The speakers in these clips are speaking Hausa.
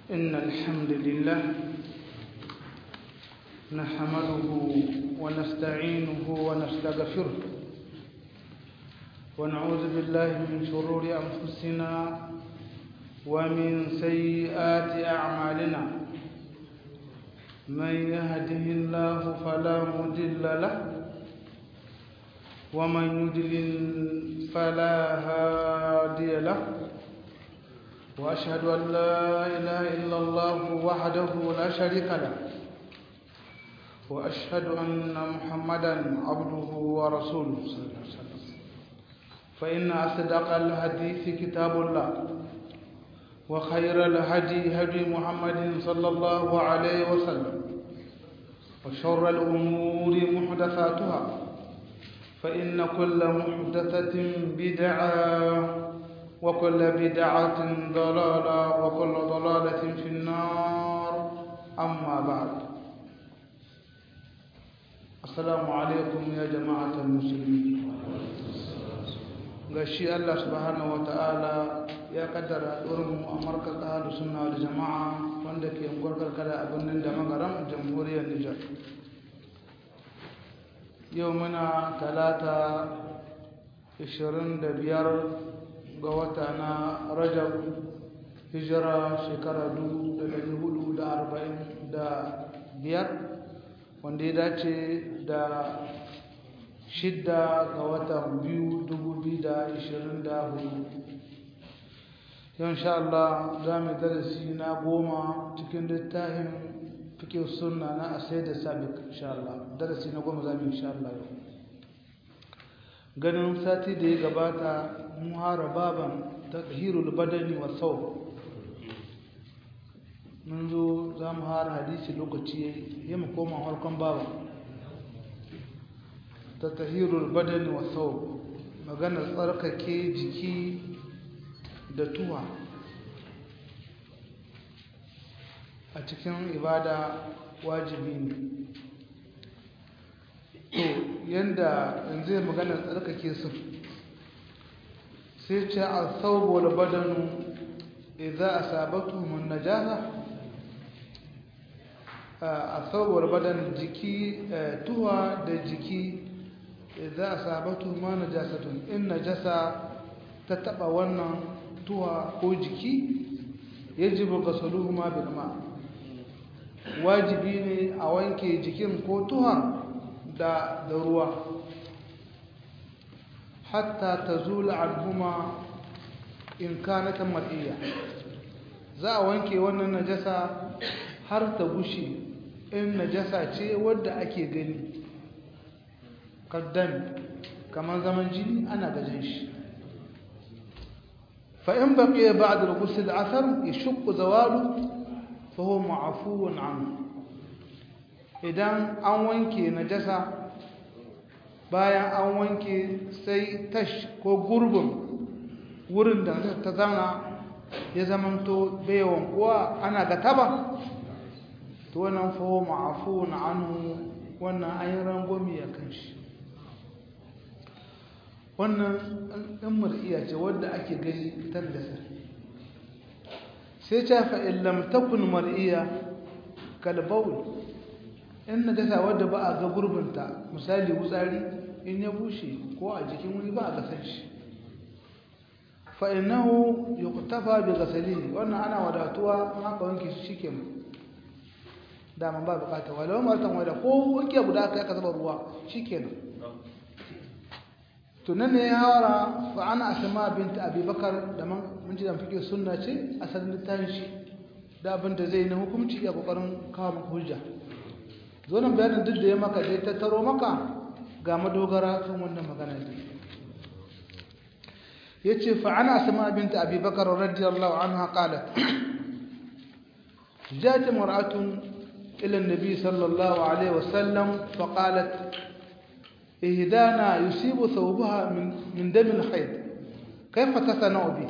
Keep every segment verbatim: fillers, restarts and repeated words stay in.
إن الحمد لله نحمده ونستعينه ونستغفره ونعوذ بالله من شرور أنفسنا ومن سيئات أعمالنا من يهده الله فلا مضل له ومن يضلل فلا هادي له وأشهد أن لا إله إلا الله وحده لا شريك له وأشهد أن محمدا عبده ورسوله صلى الله عليه وسلم فإن أصدق الحديث كتاب الله وخير الهدي هدي محمد صلى الله عليه وسلم وشر الأمور محدثاتها فإن كل محدثة بدعة وكل بدعة ضلالة وكل ضلالة في النار أما بعد السلام عليكم يا جماعة المسلمين gashi Allah subhanahu wa ta'ala ya kaddara ɗorin mu a markar ahlus sunna wal jama'a wanda ke gurgar kada a birnin da magaram jamhuriyar Nijar yau muna talata ishirin da biyar ga wata na Rajab hijira shekara dubu da ɗari hudu da arba'in da biyar wanda ya dace da shidda ga watan biyu dubu biyu da ishirin da hudu yau insha Allah za mu darasi na goma cikin littafin fiqh sunna na asai da sabiq insha Allah darasi na goma za mu insha Allah yau ganin sati da ya gabata mun hara baban tathhirul badani wa thawb mun zo za mu hara hadisi lokaci yayi mu koma harkan baban tathhirul badani wa thawb magana tsarkake jiki da tuwa a cikin ibada wajibi ne to yanda yanzu ya magana tsarkake su sai ce al-thawb wal badanu idza asabatuhum an-najasa al-thawb wal badan jiki tuwa da jiki idza asabatu ma najasatun in najasa ta taba wannan tuwa ko jiki yajibu ghusluhuma bil ma wajibi ne a wanke jikin ko tuwa da da ruwa hatta tazula anhuma in kanat mar'iya za a wanke wannan najasa har ta gushe in najasa ce wadda ake gani kaddam kamar zaman jini ana gajin shi fa in baqiya ba'd al-ghusl athar yashq zawalu fa huwa ma'fuun anhu idan an wanke najasa bayan an wanke sai tash ko gurbin wurin da ta zana ya zamanto bayan kuwa ana ga taba to wannan fa huwa ma'fuun anhu wannan ayin rangomi ya kanshi wannan ɗan mar'iya ce wadda ake gani tallasa sai ta fa in lam takun mar'iya kal bawl in najasa wadda ba a ga gurbinta misali wutsari in ya bushe ko a jikin wani ba a ga san shi fa innahu yuqtafa bi ghaslihi wannan ana wadatuwa haka wanke shi shikenan da man ba bukata walau martan wada ko wanke guda kai ka zuba ruwa shikenan tunan ne ya hawara fa ana asma bint abubakar da mun ji dan fike sunna ce asalin littafin shi da abin da zai na hukunci ya kokarin kawo maka hujja zo nan bayanin duk da ya maka dai ta taro maka ga madogara kan wannan magana ne yace fa ana asma bint abubakar radiyallahu anha qalat جاءت امرأة إلى النبي صلى الله عليه وسلم فقالت إهدانا يصيب ثوبها من من دم الحيض كيف تصنع به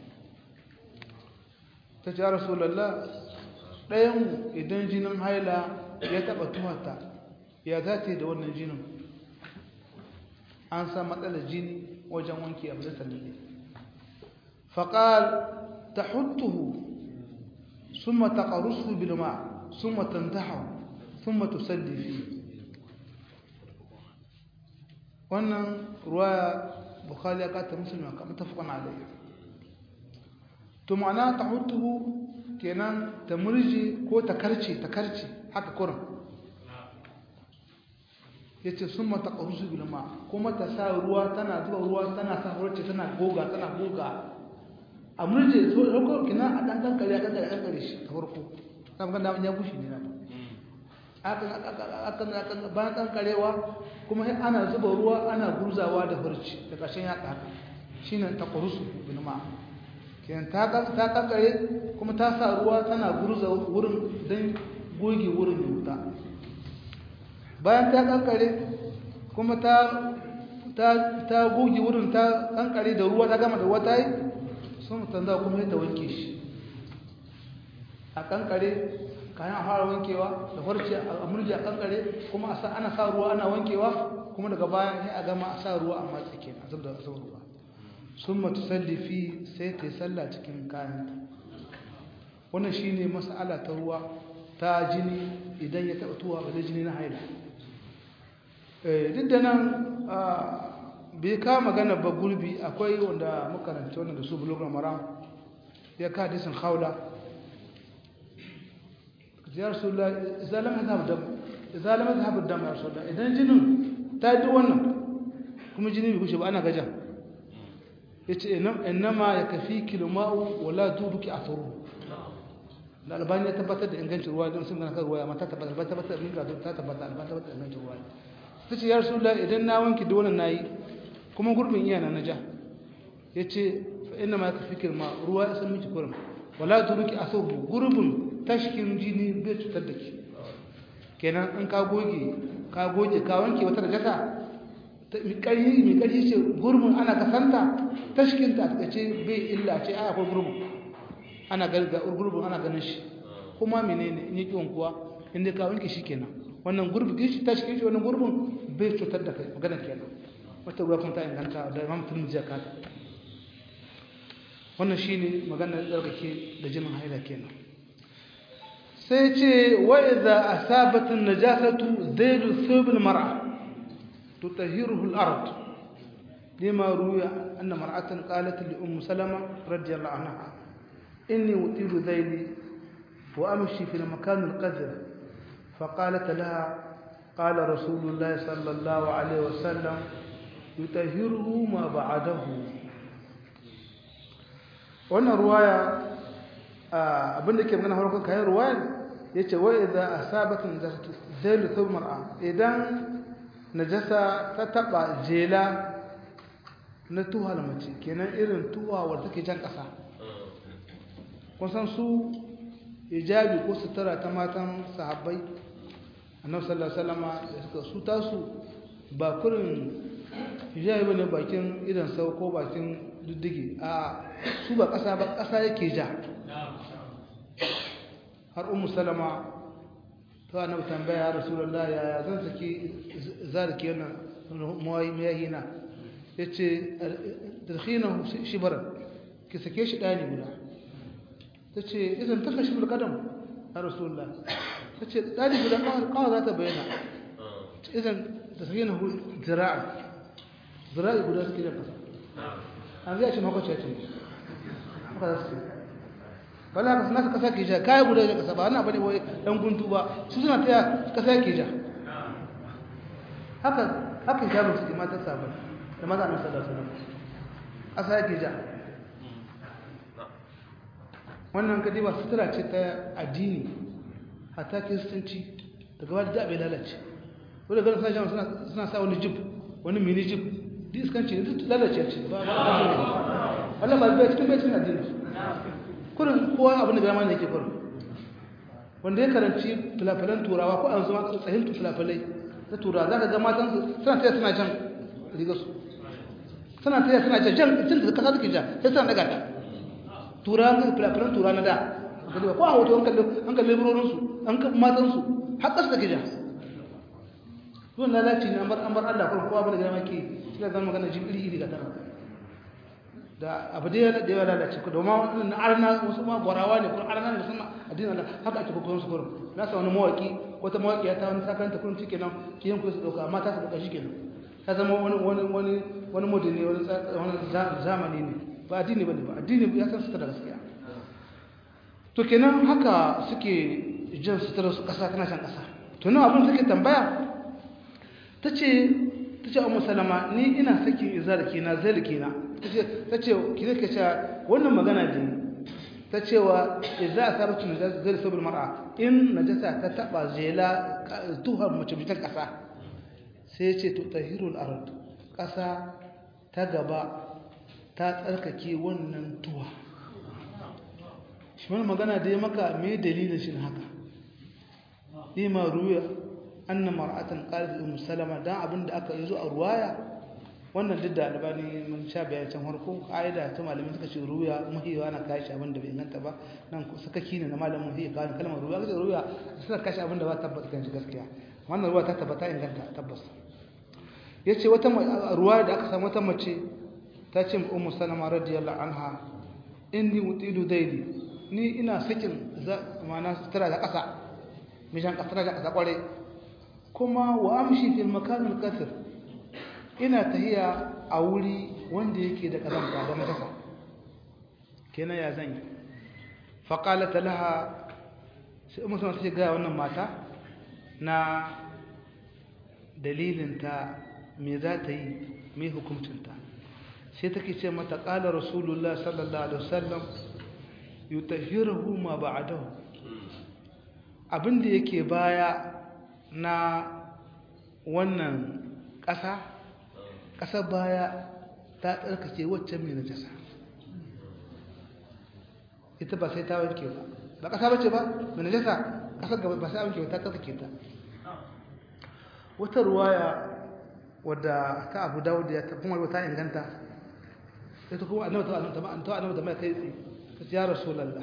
تجا رسول الله ɗayan idan jinin haila ya taɓa tuhata ya zace da wannan jinin an sa matsalar jini wajen wanke abu da sannan faƙal ta hutuhu summa taqrusu bil ma summa tantahu summa tusalli fi wannan ruwaya bukhari ya kata muslim ka mutafaqan alayhi to ma'ana tahutuhu kenan ta murji ko ta karce ta karce haka kuran yace summa taqrusu bil ma kuma ta sa ruwa tana zuba ruwa tana sa horce tana goga tana goga a murje so ko kina a dan dan kare dan dan kare shi ta farko kan ga ya bushi ne na aka aka aka ba dan karewa kuma sai ana zuba ruwa ana gurzawa da horci da kashin ya haka shine taqrusu bil ma kenan ta ta kankare kuma ta sa ruwa tana gurza wurin dan goge wurin yuta bayan ta kankare kuma ta ta ta goge wurin ta kankare da ruwa ta gama da wata yi sun tanda kuma ta wanke shi a kankare kayan fara wankewa da farce a murji a kankare kuma a sa ana sa ruwa ana wankewa kuma daga bayan sai a gama a sa ruwa a matsi kenan a zubda ruwa summa tusalli fi sai ta salla cikin kayanta wannan shine mas'ala ta ruwa ta jini idan ya taba tuwa da jini na haila eh duk da nan bai ka magana ba gurbi akwai wanda makaranta wannan da su bulugul maram ya ka hadisin khawla ya rasulullah idan lam yadhhab dam idan lam yadhhab dam ya rasulullah idan jinin ta yi wannan kuma jini bai kushe ba ana gaja yace innama yakfiki alma'u wala dubuki athuru da albani ya tabbatar da ingancin ruwa don sun gana kan ruwa amma ta tabbatar ta tabbatar min ga ta tabbatar albani ta tabbatar da ingancin ruwa tace ya rasulullah idan na wanki dole nayi kuma gurbin iyana na ja yace fa innama yakfiki alma'u ruwa ya san miki kurum wala dubuki athuru gurbin tashkin jini bai cutar da ki kenan in ka goge ka goge ka wanke wata najasa mi ƙarfi mi ƙarfi ce gurbin ana kasanta tashkinta ta ce bai illa ce ai akwai gurbin ana garga gurbin ana ganin shi kuma menene in yi kiwon kuwa inda ka wanke shi kenan wannan gurbin shi tashkin shi wannan gurbin bai cutar da kai magana kenan wata ruwa kuma ta inganta da Imam Tirmidhi ya kada wannan shine magana da tsarkake da jinin haila kenan sai ce wa idza asabat an-najasatu zailu thawb al-mar'a tutahhiruhu al-ard lima ruya anna mar'atan qalat li umm salama radiyallahu anha inni utilu dhayli wa amshi fi al-makan al-qadr فقالت لها قال رسول الله صلى الله عليه وسلم يطهره ما بعده wannan ruwaya abinda ke magana farkon kayan ruwayar yace wa idza asabat najasatu zailu thawb mar'a idan najasa ta taba jela na tuha mace kenan irin tuwa wanda take jan kasa kun san su hijabi ko sutura ta matan sahabbai annabi sallallahu alaihi wasallam suka su tasu ba kurin hijabi bane bakin idan sau ko bakin diddige a su ba kasa ba kasa yake ja har ummu salama ta annabi tambaya rasulullahi ya zan saki zaliki wannan mai mayina yace dalkhinahu shibran ki sake shi dani guda tace idan taka shi bil qadam ya rasulullah tace dani guda kawa za ta bayyana idan dalkhinahu zira'a zira'i guda suke da kasa an zai ce mako ce ce haka za su wala ka sanaka kasa ke ja kai guda da kasa ba ana bane wai dan guntu ba su suna taya kasa ke ja haka haka ja musu ke mata sabon da maza annabi sallallahu alaihi wasallam kasa ke ja wannan kadi ba sutura ce ta addini hatta kristanci daga wanda da bai lalace wanda ga sai suna suna sa wani jib wani mini jib diskanci ne lalace ce ba Allah ba bai cikin bai cikin addini kurin kowa abin da bai mana yake kurin wanda ya karanci filafilan turawa ko an zama tsahin filafilai na turawa za ka ga matan su suna taya suna jan riga su suna taya suna jan jan cin da kasa take ja sai suna daga ta turawa ga filafilan turawa na da ko a hoto an kalli an kalli burorin su an kalli matan su har kasa take ja zuwan lalaci ne an bar an bar Allah kurin kowa abin da bai maki sai zan magana jibiri iri ga tara da abu da ya lalace ku domin wannan arna wasu ma gwarawa ne kuma arna ne musamman addinin Allah haka ake kokarin su kurum na sa wani mawaki wata mawaki ta wani sakanta kurum shikenan kiyan ku su dauka amma ta su dauka shikenan ta zama wani wani wani wani modern ne wani zamani ne ba addini bane ba addini ya san su da gaskiya to kenan haka suke jin sutura su kasa kana shan kasa to nan abin take tambaya tace tace Ummu Salama ni ina sakin izarki na zaliki na tace tace kike ce wannan magana ne ta cewa idza asabatu najasa zai sabil mar'a in najasa ta taba zela tuhar mace bitan kasa sai ya ce to tahirul ard kasa ta gaba ta tsarkake wannan tuwa shi wannan magana da ya maka me dalilin shi haka lima ruya anna mar'atan qalat ummu salama dan abinda aka yi zo a ruwaya wannan duk da albani mun sha bayan can harko kaida ta malamin suka ce ruya muhiwa na kashi abinda bai inganta ba nan suka kine na malamin muhiwa kan kalmar ruya ga ruya suka kashi abinda ba tabbata kan gaskiya wannan ruwa ta tabbata inganta tabbas yace wata ruwa da aka samu wata mace ta ce ummu salama radiyallahu anha inni utidu daili ni ina sakin ma'ana sutura da kasa mijan kasara da kasa kware kuma wa amshi fil makan al kasr ina tahiya a wuri wanda yake da kazanta da najasa kenan ya zan yi fa qalat laha sai ummu salama sai ga wannan mata na dalilinta me za ta yi me hukuncinta sai take ce mata qala rasulullah sallallahu alaihi wasallam yutahhiruhu ma ba'dahu abinda yake baya na wannan ƙasa ƙasa baya ta tsarkake waccan mai najasa ita ba sai ta wanke ba ba ƙasa bace ba mai najasa ƙasar gaba ba sai wanke ba ta tsarkake ta wata ruwaya wadda ta Abu Dawud ya ta kuma ta inganta sai ta kuma annabi ta annabi ta annabi da mai kai tsi ta ya rasulullah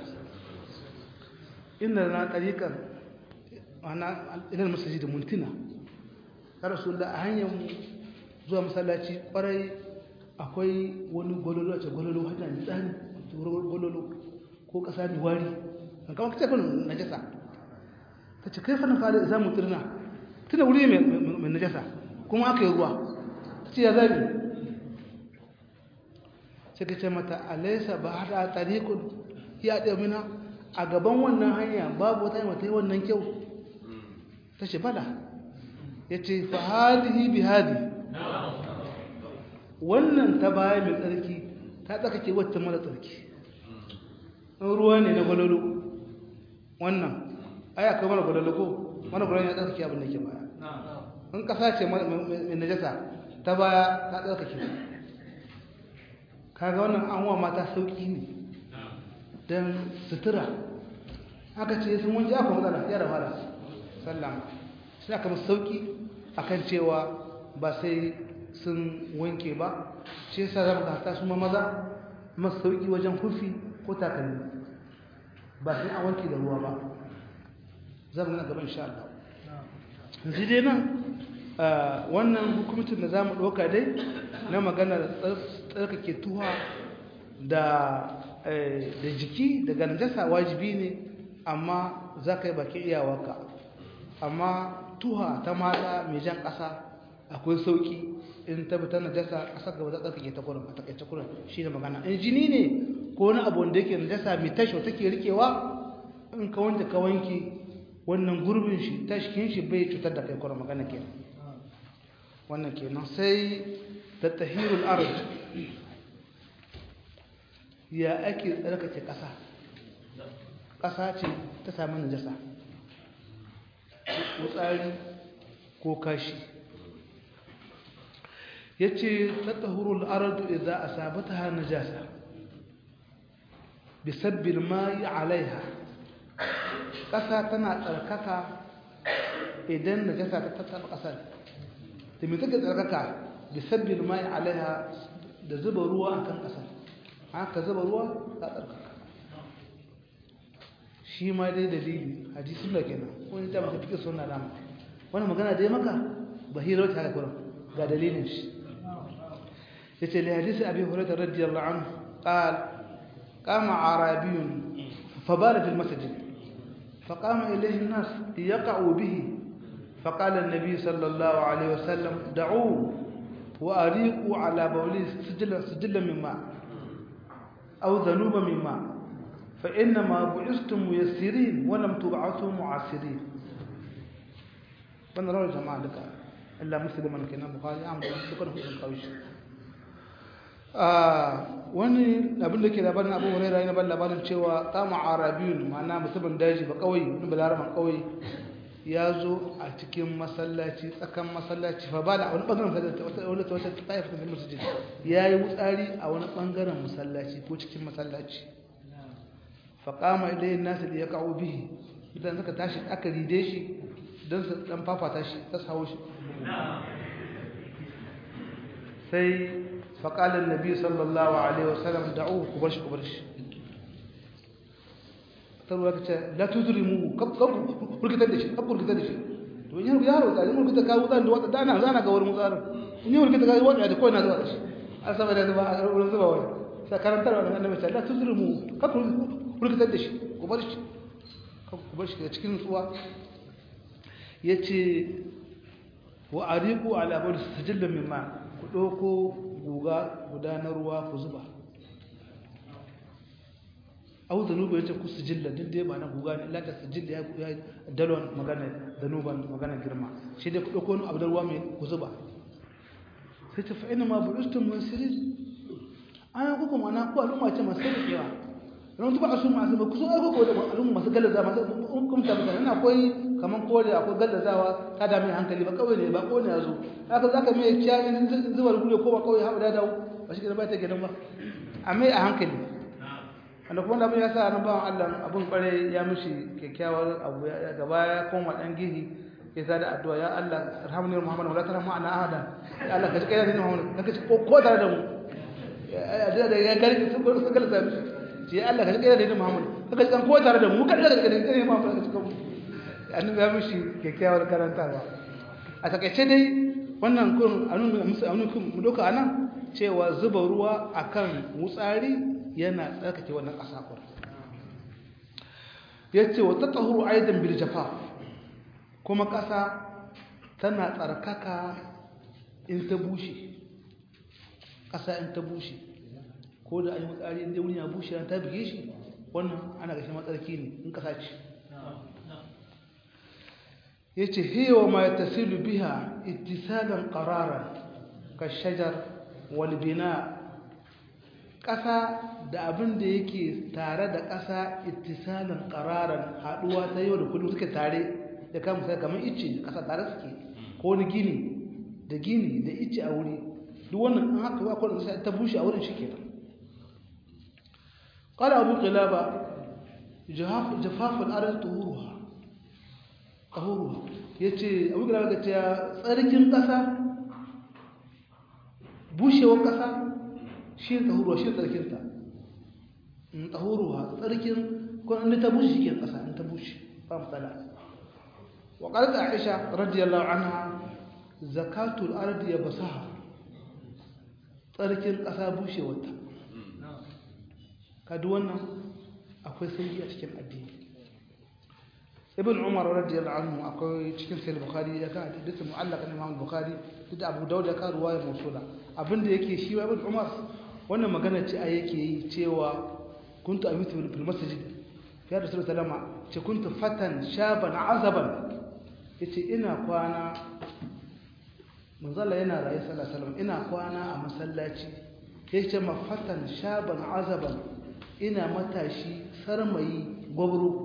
inna lana tariqan ana ila masjid muntina ya rasulullah a hanyar zuwa masallaci kwarai akwai wani gololo a ce gololo hada ne tsani gololo ko kasa mai wari kamar kace kun najasa ta ce kai fa na fara zamu turna tuna wuri mai najasa kuma aka yi ruwa ta ce ya zabi sai ka ce mata alaisa ba hada tariqun ya da mina a gaban wannan hanya babu wata mata yi wannan kyau ta ce bala yace fa hadihi bi hadi wannan ta baya mai tsarki ta tsakake wacce mara tsarki ruwa ne na gwalolo wannan aya kai mara gwalolo ko mana gwalolo ya tsarki abin da ke baya in kasa ce mai najasa ta baya ta tsarkake kaga wannan an wa mata sauki ne don sutura haka ce sun wanke aka matsala ya da fara sallama suna kama sauki akan cewa ba sai sun wanke ba shi yasa za mu ga ta su ma maza masu sauki wajen kufi ko takalmi ba sai an wanke da ruwa ba za mu gina gaban insha Allah yanzu dai nan wannan hukumcin da za mu ɗauka dai na maganar tsarkake tuha da jiki daga najasa wajibi ne amma za ka yi baki iyawarka amma tuha ta mata mai jan ƙasa akwai sauki in tabbata najasa ƙasar gaba za ta tsarkake ta kurin a takaice kurin shi ne magana in jini ne ko wani abu wanda yake najasa mai tasho take rikewa in ka wanke ka wanke wannan gurbin shi tashkin shi bai cutar da kai kurin magana kenan wannan kenan sai da tahirul ard ya ake tsarkake ƙasa ƙasa ce ta sami najasa ko tsari ko kashi yace tatahurul ard idza asabataha najasa bisabbil ma'i 'alayha ƙasa tana tsarkaka idan najasa ta tattaba ƙasar da me take tsarkaka bisabbil ma'i 'alayha da zuba ruwa akan ƙasar haka zuba ruwa ta tsarkaka shi ma dai dalili hadisin da kenan wani ta maka fike sunna dama wannan magana dai maka bahira ta ga kuran ga dalilin shi yace li hadisi abi hurairah radiyallahu anhu قال قام أعرابي فبال في المسجد فقام إليه الناس ليقعوا به فقال النبي صلى الله عليه وسلم دعوه وأريقوا على بوله سجلا سجلا من ماء أو ذنوبا من ماء فإنما بعثتم ميسرين ولم تبعثوا معسرين. فأنا روى الجماعة لك إلا مسلما كنا بخاري عم تكون في القويش. wani abin da ke labarin Abu Hurairah yana ban labarin cewa kama arabiyun ma'ana mutumin daji ba kawai wani balaraman kawai ya zo a cikin masallaci tsakan masallaci fa bala a wani bangaren masallaci wata wata wata taifa ta masjid yayi wutsari a wani bangaren masallaci ko cikin masallaci fa qama ilayhi an-nas li yaqa'u bihi idan suka tashi aka ride shi dan su dan fafata shi ta sawo shi sai فقال النبي صلى الله عليه وسلم دعوه كبرش كبرش تقول لك لا تزرموه كب كب بركة دشي كب بركة دشي وين يارو ده يمكن كده كاو ده ده أنا أنا كور مزار يمكن كده كاو واحد كوين هذا واحد أسمع هذا واحد ولا زبا واحد سكرت أنا أنا مثلا لا تزرموه كب بركة دشي كبرش كب كبرش كذا سوا يتي وأريقوا على أبواب السجل من ماء كلكو guga gudanar ruwa ku zuba au zanuba yace ku sijilla din dai ba na guga ne Allah ta sijilla ya dalon magana zanuban magana girma shi dai ku dauko abu da ruwa mai ku zuba sai ta fa ina ma bu'ustum munsirin ana ku kuma ana ku al'umma ce masu rikewa ran tuba asu masu ba ku so ai ko da al'umma masu gallaza masu hukunta mutane ina akwai kaman kore akwai gallazawa ta da mai hankali ba kawai ne ba ko ne yazo haka zaka mai kiyaye zubar gure ko ba kawai haɓa da dawo ba shi da ba ta gidan ba amma a hankali wanda kuma da mun yasa nan ba Allah abun kware ya mishi kyakkyawar abu ya gaba ya koma dan gihi ya sada addu'a ya Allah arhamni Muhammad wala tarhamu ana ahada ya Allah ka ji kai da Muhammad ka ci ko tare da mu ya da ya gari su ko su gallaza mishi ya Allah ka ji kai da Muhammad ka ji kan ko tare da mu ka ji da kai Muhammad ka ci kan annabi ya mishi kyakkyawar karantawa a takaice dai wannan kun anun kun mu doka anan cewa zuba ruwa akan wutsari yana tsarkake wannan ƙasa kur yace wa tatahuru aidan bil jafa kuma ƙasa tana tsarkaka in ta bushe ƙasa in ta bushe ko da ayi wutsari inda wuri ya bushe ta bige shi wannan ana ga shi matsarki ne in ƙasa ce yace hiya wa ma yatasilu biha ittisalan qararan kashajar wal bina ƙasa da abin da yake tare da ƙasa ittisalan qararan haduwa ta yau da kullum suke tare da kamar sai kamar ice ƙasa tare suke ko ni gini da gini da ice a wuri duk wannan an haka ba ko sai ta bushe a wurin shi kenan qala abu qilaba jahaf jafaf al-ard tuhuruha tahuru yace abu qilaba ga ta tsarkin ƙasa bushewar ƙasa shi tahuruwa shi tsarkinta in tahuruwa tsarkin ko in ta bushe shi ke ƙasa in ta bushe ba matsala wa qalat aisha radiyallahu anha zakatul ardi yabsaha tsarkin ƙasa bushewarta kadu wannan akwai sauki a cikin addini ibn umar radiyallahu anhu akwai cikin sahih bukhari ya ka hadisi mu'allaq na imam bukhari da abu daud ya ka ruwaya mausula abinda yake shi wa ibn umar wannan magana ce ai yake yi cewa kuntu amitu fil masjid ya rasul sallama ce kuntu fatan shaban azaban yace ina kwana manzala yana rayi sallallahu alaihi wasallam ina kwana a masallaci yace ma fatan shaban azaban ina matashi sarmayi gwabro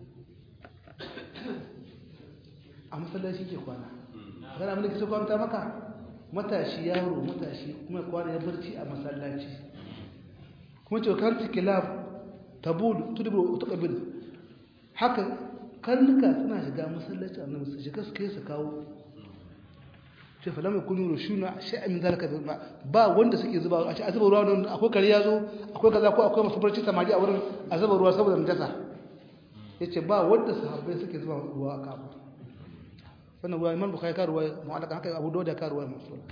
a masallaci ke kwana kana mun kike kwanta maka matashi yaro matashi kuma kwana ya barci a masallaci kuma ce kan tikilaf tabul tudbu taqbil haka karnuka suna shiga masallaci annabi su shiga su kai su kawo ce fa lam yakunu rushuna shay'an min zalika ba wanda suke zuba a ce azuba ruwa don akwai kare yazo akwai kaza ko akwai masu barci samari a wurin azuba ruwa saboda najasa yace ba wanda sahabbai suke zuba ruwa a kawo wannan ruwa Imam Bukhari ka ruwa mu'allaka haka Abu Dawud ka ruwa mansura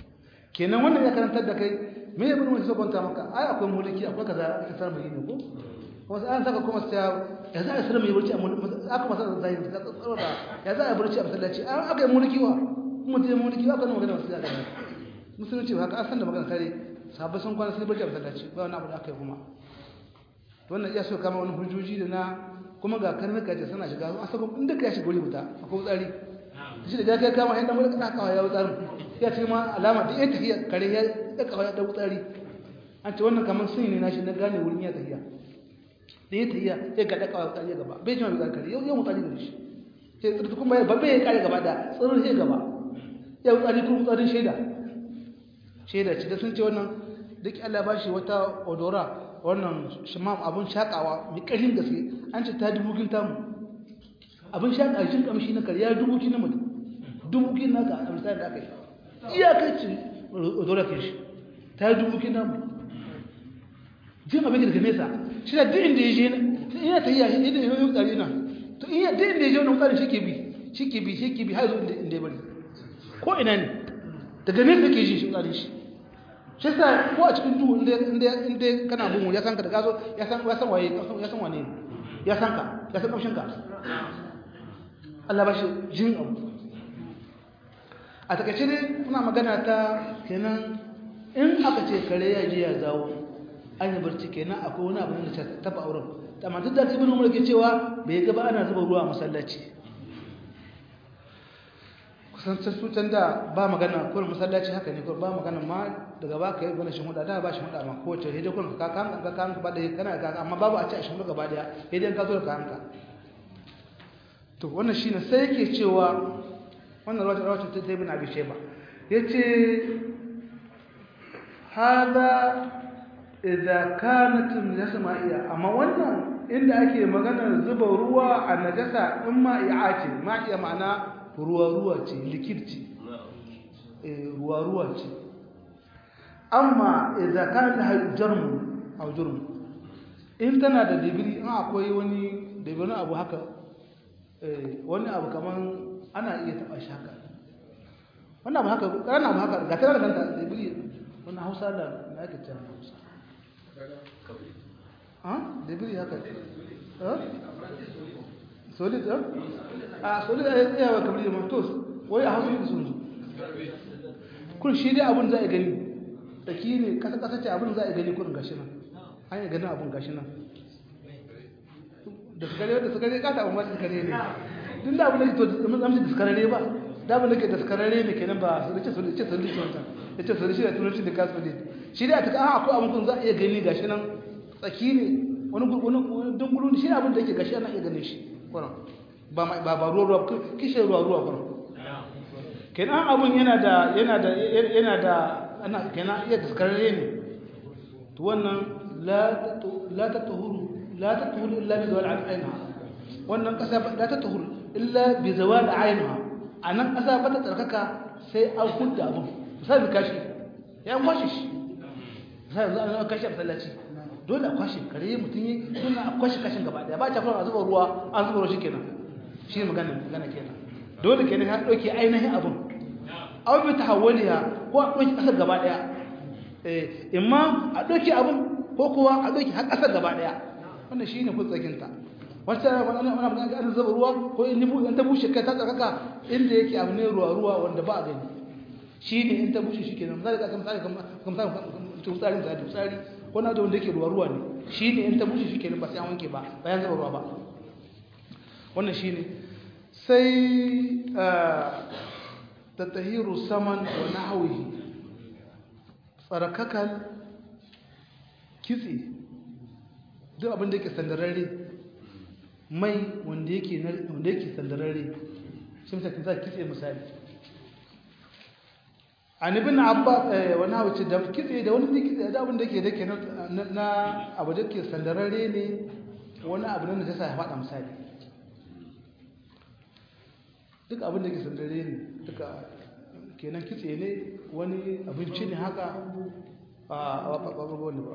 kenan wannan ya karantar da kai me ya bin wani sabonta maka ai akwai mulki akwai kaza aka samu yi ne ko kuma sai an saka kuma sai ya za a sallama yi barci amma aka masa zai da tsaro ya za a barci a masallaci an aka yi mulki wa kuma dai mulki aka nuna magana masallaci da musulunci haka an san da magana kare sahabbai sun kwana sai barci a masallaci ba wani abu da aka yi kuma wannan iya so kama wani hujjoji da na kuma ga karnuka ce suna shiga a saka inda ka shiga wuri wuta akwai tsari shi da ya kama yadda mulki aka kawo ya wutsarin ya ce ma alama da ya tafiya kare ya kawo ya dawo tsari an ce wannan kamar sun yi ne nashi na gane wurin ya tafiya da ya tafiya ya ga dakawa tsari gaba bai jima mai kare yau yau tsari da shi sai tsirtu kuma ya babbe ya kare gaba da tsirin ya gaba ya tsari kuma tsarin shaida shaida ce da sun ce wannan duk Allah ba shi wata odora wannan shimam abun shakawa mai ƙarfin gaske an ce ta dubukin tamu abin shakawa jin kamshi na kariya dubukin na mutum dubukin naka a misali da aka yi iyakacin odora ke shi ta dubukin namu jin abin daga nesa shi da duk inda ya je ina ta yi yashi inda ya yi tsari na to iya duk inda ya je wani tsarin shi ke bi shi ke bi shi ke bi har zo inda ya bari ko ina ne daga nesa ke ji shi tsarin shi shi sa ko a cikin duhu inda kana bin ya san ka da gazo ya san ya san waye ya san wane ya san ka ya san kamshin ka Allah ba shi jin abu a takaice ne muna magana ta kenan in aka ce kare ya je ya zawo an yi barci kenan akwai wani abu da ta taba auren amma duk da ibn umar ke cewa bai ga ba ana zuba ruwa a masallaci kusan cutan da ba magana ko masallaci haka ne ko ba magana ma daga ba ka yi gwana shi huda da ba shi huda ma ko ce hidai kun ka kan ka kan ba da kana ka amma babu a ci a shi gaba daya hidai ka zo da kanka to wannan shine sai yake cewa wannan rawata rawata ta ibn abi shayba yace hada idza kanat najasmaiya amma wannan inda ake magana zuba ruwa a najasa in ma i'ati ma iya ma'ana ruwa-ruwa ce likid ce ruwa-ruwa ce amma idan ka da jarmu a jarmu in tana da dibiri in akwai wani dibiri abu haka wani abu kaman ana iya taba shi haka wannan abu haka ƙaran abu haka ga tana da kanta dibiri wani hausa da na ake cewa hausa ha dibiri haka solid ha a solid a yawa kamar da matos wai a hausa da sun zo kun shi dai abin za a gani tsaki ne kasa-kasa ce abin za a gani kurin gashi nan an yi ganin abin gashi nan da sukare da sukare kata abin masu sukare ne duk da abin da ke to zamshi da sukarare ba da abin da ke da sukarare ne kenan ba su rice solid ce solid ce wancan ya ce solid shi da turanci da kasu solid shi dai a taka an akwai abin kun za a iya gani gashi nan tsaki ne wani dungulu shi abin da yake gashi ana iya ganin shi kurin ba ba ruwa ruwa kishin ruwa ruwa kurin kenan abun yana da yana da yana da ana kenan iya daskararre ne to wannan la la tatahuru la tatahuru illa bi zawal ainha wannan kasa la tatahuru illa bi zawal ainha anan kasa ba ta tsarkaka sai an hudda abun misali kashi ya an kwashi shi sai yanzu an kashi a masallaci dole a kwashi kare mutun yi dole a kwashi kashin gaba daya ba ta fara zuba ruwa an zuba ruwa shikenan shi magana magana kenan dole kenan ya dauke ainihin abun aw bi tahawuliha ko a dauki kasar gaba daya eh imma a dauki abun ko kuwa a dauki har kasar gaba daya wannan shine ku tsakin ta wata wannan wannan magana an zuba ruwa ko in nibu in ta bushe kai ta tsakaka inda yake abu ne ruwa ruwa wanda ba a gani shine in ta bushe shikenan zai ka misali kamar kamar tsarin da tsari ko na da wanda yake ruwa ruwa ne shine in ta bushe shikenan ba sai an wanke ba bayan zuba ruwa ba wannan shine sai tatahiru saman wa nahwihi tsarakakan kitse duk abin da yake sandararre mai wanda yake wanda yake sandararre shi mutum za kitse misali an ibn abbas wa nahwihi da kitse da wani kitse da abin da yake dake na abu da yake sandararre ne wani abu ne da sai ya fada misali duk abin da ke sandare ne duka kenan kitse ne wani abinci ne haka a ɓaɓɓaɓɓa ne ba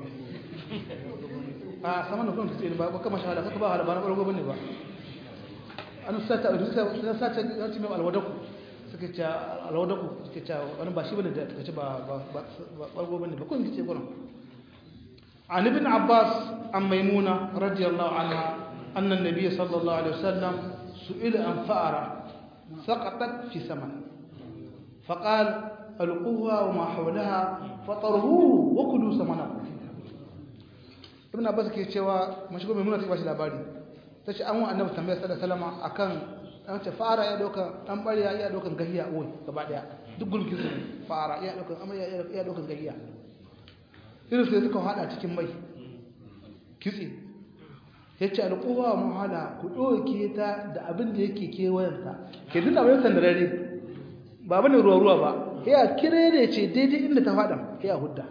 a saman da kuma kitse ne ba ba kama shahada kaka ba hada ba na ɓargo ba ne ba an sata a dusa sata yanci mai alwadaku suka ce alwadaku suka ce wani ba shi bane da suka ce ba ba ɓargo bane ba kun ce gurin an ibn abbas an maimuna radiyallahu anha annan nabiy sallallahu alaihi wasallam su'ila an fa'ara saqatat fi saman faqal alquha wa ma hawlaha fatarhu wa kulu samanahu ibn abbas ke cewa mashi maimuna ta ba shi labari tace an wa annabi tambaya sallallahu alaihi wasallam akan an ce fara ya dokan dan bariya ya dokan gahiya oi gaba daya duk gurkin su fara ya dokan amarya ya dokan gahiya irin sai suka hada cikin mai kitse yace alquwa muhala ku doke ta da abin da yake kewayanta ke dinda bayan sandarare ba bane ruwa ruwa ba ya kirere ce daidai inda ta fada ya hudda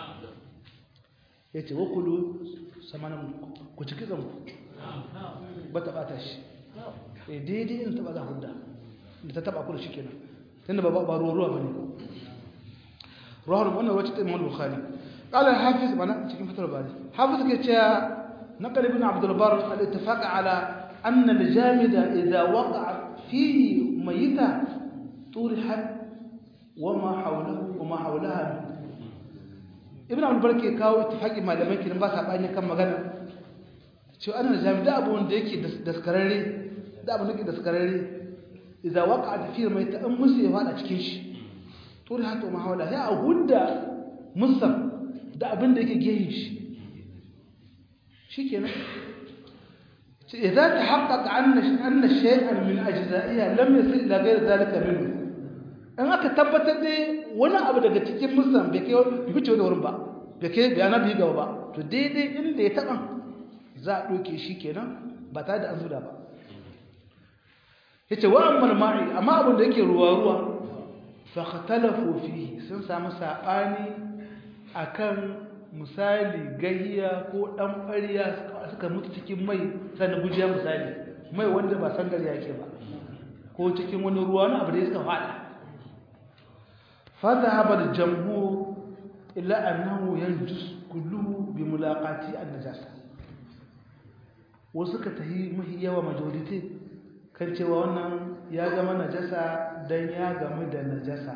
yace wakulu samanan ku ci kitsan ku bata bata shi daidai in taba za hudda da ta taba kula shi kenan tunda ba ba ruwa bane ruwa wannan wacce ta Imam Bukhari qala al-hafiz bana cikin fatar bari hafiz ke cewa naqal ibn Abd al-Barr al-ittifaq ala anna al-jamida idha waqa'a fihi mayita turihat wama hawlahu wama hawlaha ibn Abd al-Barr ke kawo ittifaqi malamai kin ba sabani kan magana cewa anna al-jamida abu wanda yake daskararre da abin da ke daskararre idan waka da fiye mai ta'an musu ya fada cikin shi to da haka mahawala ya a hudda musam da abin da yake gehin shi shi kenan idan ta haƙaƙa anna shay'an min ajza'iyya lam yasil ila ghayr zalika minhu in aka tabbatar da wani abu daga cikin musam bai kai bai fice da wurin ba bai kai bayana bi gaba ba to daidai inda ya taɓa za a ɗauke shi kenan ba tare da an zuda ba yace wa ammal ma'i amma abin da yake ruwa ruwa fa khatalafu fihi sun samu sabani akan misali gahiya ko dan fariya suka mutu cikin mai sanin gujiya misali mai wanda ba san gari yake ba ko cikin wani ruwa na abu da suka fada fa dhahaba al-jamhur illa annahu yanjus kulluhu bi mulaqati an-najasa wasu ka tahi mahi yawa majority kan cewa wannan ya zama najasa dan ya gamu da najasa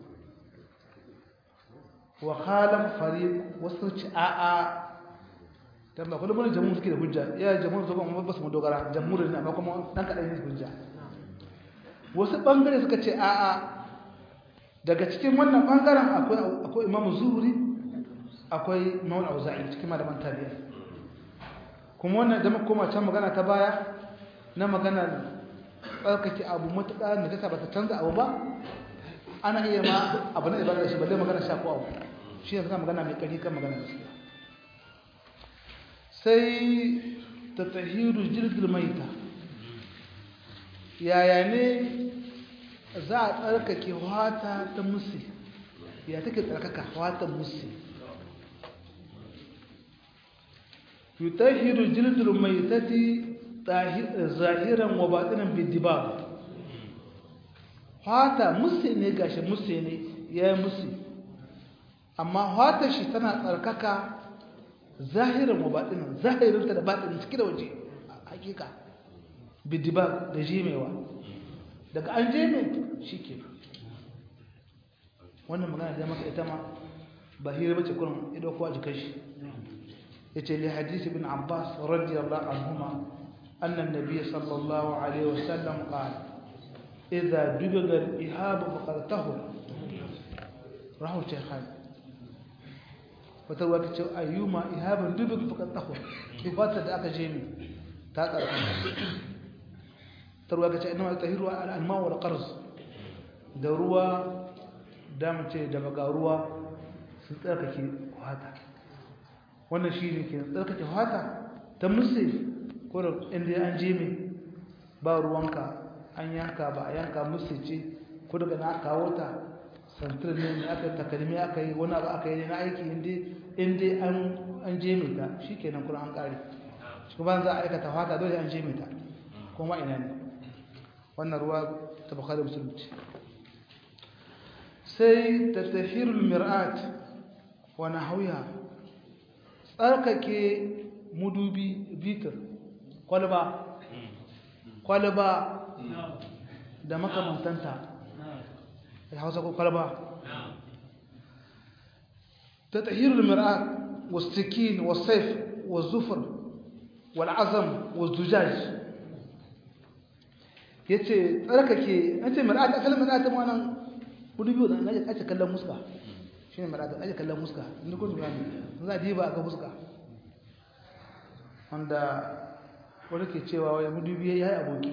wa khalaf fariq wasu ci a a dan ba kullum jama'a suke da hujja ya jama'a su ba su mu dogara jamhuri ne amma kuma dan kadan ne hujja wasu bangare suka ce a a daga cikin wannan bangaren akwai akwai Imam Zuhri akwai Imam Auza'i cikin malaman tabi'i kuma wannan da muka koma can magana ta baya na magana tsarkake abu matuƙa da ta ba ta canza abu ba ana iya ma abu na ibada shi balle magana sha ko abu shi yanzu magana mai ƙari kan magana gaskiya sai ta tahiru jirgin maita yaya ne za a tsarkake wata ta musu ya take tsarkaka wata musu yutahiru jirgin maitati zahiran wa batinan bidibab hata musse ne gashi musse ne yayin musse amma hata shi tana tsarkaka zahiran wa batinan zahirinta da batinin ciki da waje hakika bidibab da jimewa daga an jeme shike wannan magana da maka ita ma ba hira bace kullum ido ko jikin shi yace li hadisi ibn abbas radiyallahu anhuma أن النبي صلى الله عليه وسلم قال إذا دبغ الإهاب فقد طهر راهو الشيخان وتوقع أيما إهاب دبغ فقد طهر يبات ذاك جيمي تاتا تروقع إنما يطهر الماء والقرز دروا دامتي دبغا روا سنتركك وهذا wannan shine ke tsarkake fata ta musulmi kurin inda an je mai ba ruwanka an yanka ba a yanka musu ce ko daga na kawo ta santir ne ne aka takalmi aka yi wani abu aka yi na aiki inda an je mai ta shi kenan kurin an kare shi kuma za a aikata fata dole an je mai ta kuma ina ne wannan ruwa ta bukhari musulunci sai tattafirul mir'at wa nahwiha tsarkake mudubi bitir kwalba kwalba da makamantanta hausa ko kwalba ta tahirul mir'at was-sikin was-sayf was-zufr wal-azam was-zujaj yace tsarkake an ce mir'at asalin mir'at ma nan gudu biyu da ake ake kallon muska shine mir'at ake kallon muska inda kun gani za diba ga muska wanda wanda ke cewa wai gudu biyu yayi aboki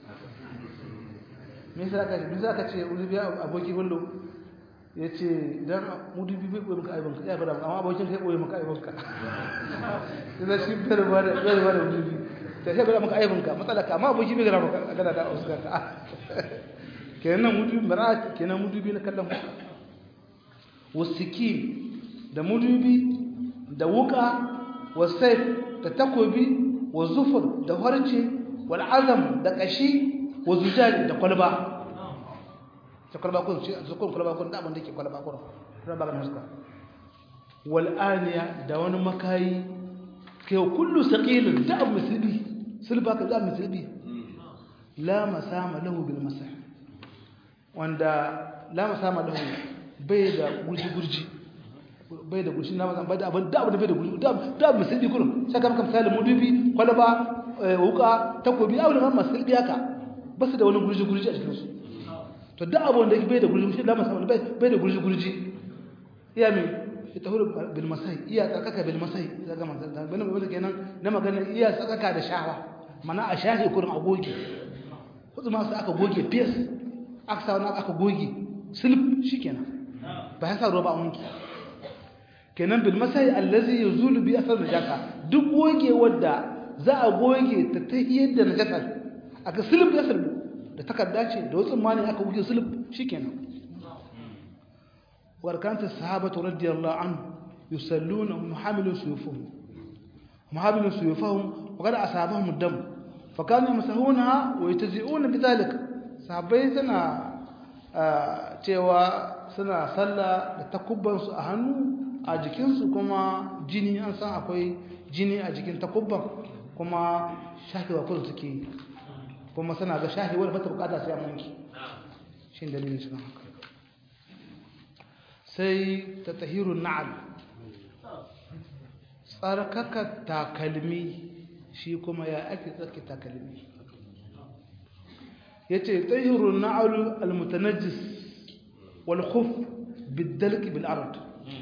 me yasa aka ce me yasa aka ce gudu biyu aboki wallo yace dan gudu biyu bai koyi maka aibinka ya fara amma abokin kai koyi maka aibinka idan shi bar ba da bar ba da gudu biyu ta sai bar maka aibinka matsalaka amma aboki bai gara maka gada da uskar ka kenan mudu bara kenan mudubi na kallon fuska wasikin da mudubi da wuka wasayf da takobi wazufur da farce wal azam da kashi wazujaj da kwalba ta kwalba kun ce zakon kwalba kun da abin da yake kwalba kun kwalba ga fuska wal aniya da wani makayi kai kullu saqil da abu musibi sulba ka da musibi la masama lahu bil masah wanda la masama lahu bai da gurji-gurji bai da gurji na mazan bai da abin da abin da bai da gurji da abin musulmi kullum sai ka maka misali mudubi kwalaba wuka takobi abin da musulmi haka ba su da wani gurji-gurji a cikinsu to da abin da bai da gurji la masama bai da gurji-gurji iya mai ita huru bil masai iya tsakaka bil masai daga manzan da bane bai kenan na magana iya tsakaka da shawa mana a shahi kurin agogi kudu ma sai aka goge fes aka sa wani aka goge silb shi kenan ba ya sa ruwa ba a wanki kenan bil masai allazi yazulu bi asar najasa duk goge wadda za a goge ta ta yadda najasa aka silb da silb da takarda ce da wasu mani aka goge silb shi kenan warkanta sahabatu radiyallahu anhu yusalluna muhamilun suyufuhum muhamilun suyufuhum wa qad asabahum ad-dam fa kanu yamsahunha wa yatazi'una bidhalik sahabbai suna cewa suna sallah da takubbansu a hannu a jikinsu kuma jini an san akwai jini a jikin takubban kuma shahewa kudu suke kuma suna ga shahewar bata bukata sai a manki shi dalilin cikin haka sai ta tahirun na'al tsarkaka takalmi shi kuma ya ake tsarki takalmi yace tahirun na'al al-mutanajjis wal khuf bid-dalq bil-ard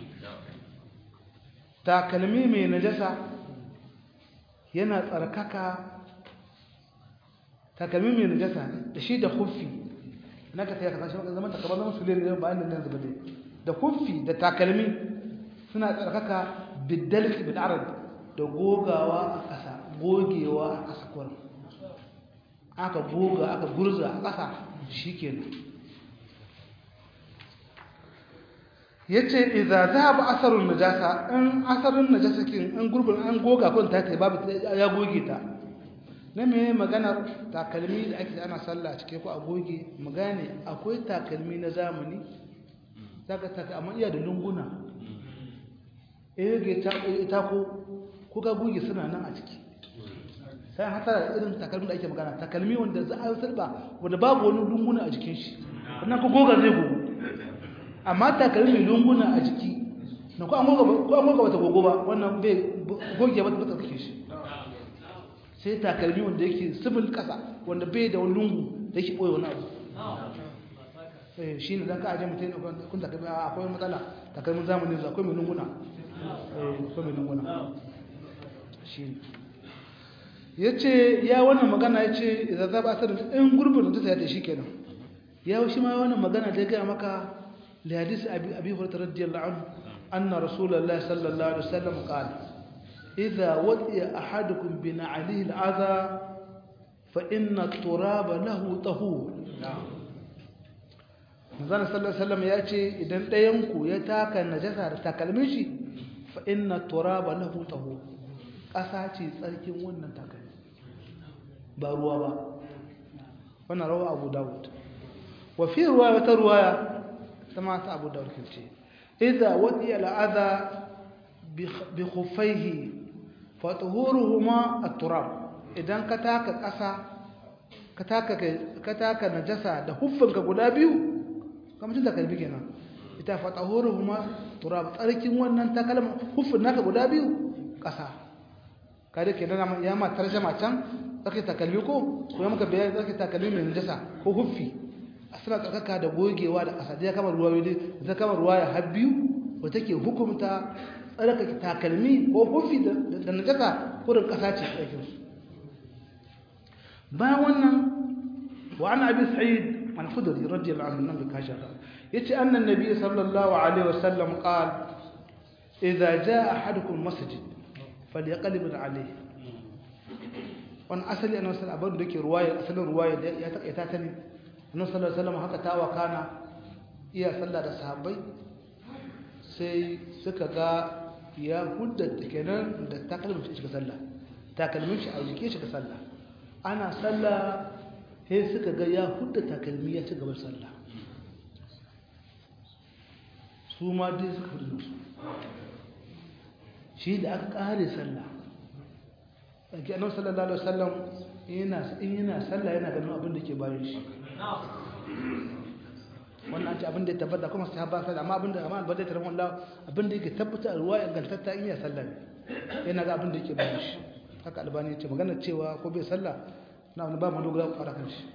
takalmi mai najasa yana tsarkaka takalmi mai najasa da shi da khuffi naka ta kaza shi zaman takabar zaman su lere bayan nan zuba dai da khuffi da takalmi suna tsarkaka bid-dalq bil-ard da gogawa a ƙasa gogewa a ƙasa kurin aka goga aka gurza a ƙasa shikenan yace idza zahaba asarun najasa in asarun najasakin in gurbin an goga kun ta kai babu ya goge ta na me maganar takalmi da ake ana sallah cike ko a goge mu gane akwai takalmi na zamani zaka taka amma iya da lunguna eh ge ta ita ko ko ga goge suna nan a ciki sai hata irin takalmi da ake magana takalmi wanda za a yi salba wanda babu wani lunguna a jikin shi wannan ko goga zai gogo amma takalmi lunguna a jiki na ko an goga ko an goga bata gogo ba wannan bai goge ba ta kake shi sai takalmi wanda yake sibil kasa wanda bai da wani lungu da yake boye wani abu eh shine dan ka aje mutai kun takalmi akwai matsala takalmin zamanin zu akwai mai lunguna eh akwai mai lunguna shine yace ya wannan magana yace idan za ba asar in gurbin da sai ta shikenan ya shi ma wannan magana da ga maka لحديث أبي, أبي هريرة رضي الله عنه أن رسول الله صلى الله عليه وسلم قال إذا وطئ أحدكم بنعله الأذى فإن التراب له طهور نزل صلى الله عليه وسلم يأتي إذا ينكو يتاكى النجاسة تاكلمشي فإن التراب له طهور أساتي تسألكم ونن تاكل باروا با وانا روى أبو داود وفي رواية رواية سمعت أبو داود كنتي إذا وطئ الأذى بخفيه فطهورهما التراب إذا كتاك كسا كتاك كتاك نجسا ده خفنك غدا بيو kamar cin takalmi kenan ita fa tahuruhuma turab tsarkin wannan takalma hufin naka guda biyu ƙasa kada kenan ya ma tarjama can tsarki takalmi ko ko ya maka bayani tsarki takalmi mai najasa ko huffi asira tsarkaka da gogewa da ƙasa da ya kama ruwa dai da kama ruwa ya habbiyu wata ke hukumta tsarkake takalmi ko huffi da najasa kurin ƙasa ce tsarkin su bayan wannan wa an abi sa'id al-khudri radiyallahu anhu nan bika shaka yace annan nabi sallallahu alaihi wasallam qala idza jaa ahadukum masjid falyaqlib alayhi wannan asali annabi sallallahu alaihi wasallam da ke ruwaya asalin ruwaya ya takaita ta ne annabi sallallahu alaihi wasallam haka tawa kana iya sallah da sahabbai sai suka ga ya hudda kenan da takalmin shi shiga sallah takalmin shi a jike shi ga sallah ana sallah sai suka ga ya hudda takalmi ya ci gaban sallah su ma dai suka hudda su shi da aka kare sallah ake annabi sallallahu alaihi wasallam yana in yana sallah yana ganin abin da ke bayan shi wannan ce abin da ya tabbata kuma sahaba sai amma abin da amma albadai tarin wallahi abin da yake tabbata a ruwaya gantatta in ya sallah yana ga abin da yake bayan shi haka albani ya ce magana cewa ko bai sallah na wani ba mu dogara ku fara kan shi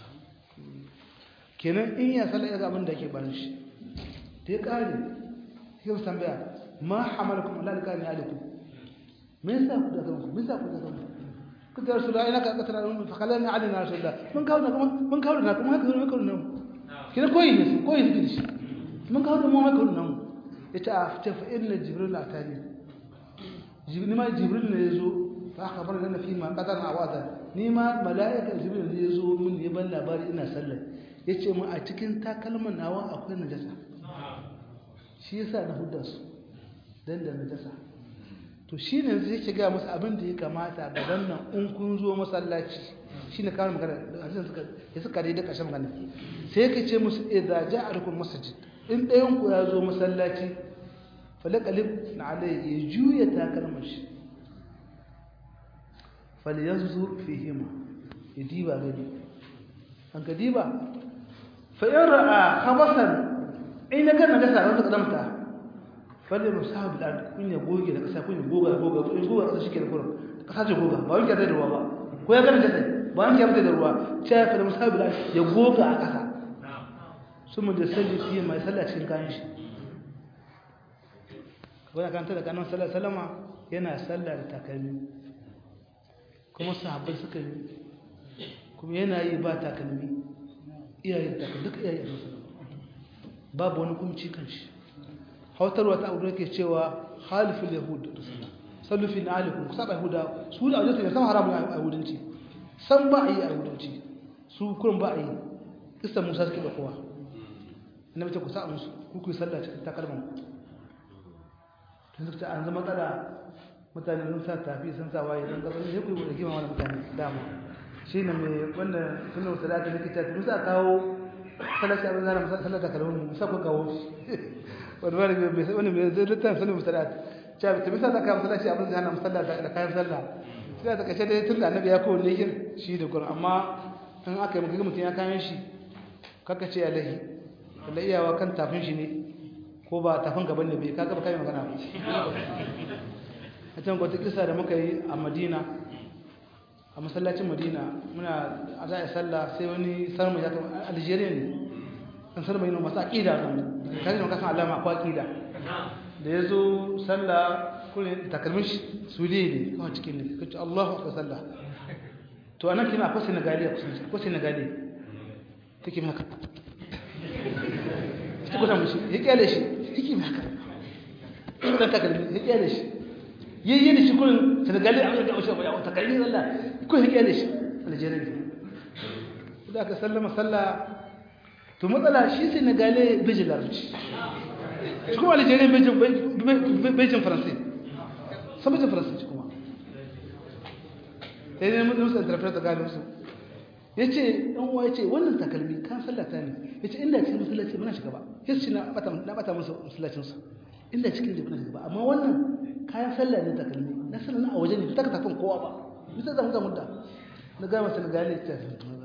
kenan in ya sallah ya ga abin da yake bayan shi da ya kare sai tambaya ma hamalakum ala alqani alaikum me yasa ku da kanku me yasa ku da kanku kuka rasulullahi ina ka katara fa kallani alina rasulullah mun kawo da kuma mun kawo da kuma haka mun kawo da kina koyi ne koyi ne shi mun kawo da mu haka nan ita afta fa inna jibril atani jibril ma jibril ne yazo fa akhbar lana fi ma qadar awada ni ma malaika jibril ne yazo mun ne ban labari ina sallah yace mu a cikin takalman nawa akwai najasa shi yasa na hudda su dan da najasa to shine yanzu yake ga musu abin da ya kamata ga wannan in kun zo masallaci shine kawo magana hadisin suka ya suka da kashin magana sai yake ce musu idza ja'alukum masjid in dayan ku ya zo masallaci falaqalib na alai ya juya takalmar shi falyanzur fihima yadiba gani an kadiba fa in ra'a khabasan in ga najasa wanda kadamta falle musahabu da kun ya goge da kasa kun ya goga goga kun goga kasa shike da kurum kasa ce goga ba wani da ruwa ba ko ya gane jasa ba wani ya fita da ruwa sai falle musahabu da ya goga a kasa sun da salli fiye mai sallah cikin kayan shi wani kan tada kanan sallah salama yana sallah da takalmi kuma sahabbai suka yi kuma yana yi ba takalmi iyayen takalmi duka iyayen babu wani kumci kan shi hautarwa ta abu yake cewa halifin yahud da suna sallufi na alikun kusa ba yahuda su da wajen sama haramun a yahudanci san ba a yi a yahudanci su kurin ba a yi kista musa suke da kowa na mace kusa a musu kuku yi sallah cikin takalman tun suka an zama tsada mutane sun sa tafi sun sa waye don gaba ne kuyi wadda kima wani mutane dama shi ne mai wanda suna wasu da aka nikita tun sa kawo sallah shi abin zana sallah takalman musa ko kawo wani wani mai zai littan sanin musalat cewa ta bisa da kayan musalat abin da hana musalat da kayan sallah sai da kace dai tun da annabi ya kowanne yin shi da Qur'an amma in aka yi maka mutum ya kayan shi kaka ce alahi Allah iyawa kan tafin shi ne ko ba tafin gaban ne bai kaga ba kai magana ba a can wata kisa da muka yi a Madina a masallacin Madina muna a za a sallah sai wani sarmu ya kama Algeria ne an sarmu yana masu aqida kan kai ne kasan alama ko aqida da yazo sallah kullun takalmin shi sule ne kawai cikin ne kace Allahu akbar sallah to anan kina akwai Senegali akwai Senegali take haka take ko mushi ya kyale shi take haka dan takalmin ya kyale shi yayi da shi kullun Senegali an ga ushe ba takalmin sallah ko ya kyale shi Algeria da ka sallama sallah to matsala shi Senegali bai jin larabci shi kuma Algeria bai jin faransa sama jin faransa shi kuma sai ne mun musu interpret galibin su yace dan uwa yace wannan takalmi kan sallata ne yace inda cikin musallaci muna shiga ba yace na bata na bata musu musallacin su inda cikin da muna shiga ba amma wannan kayan sallah ne takalmi na sallah a waje ne ta ka tafin kowa ba bisa da mutum da na gama senegali ta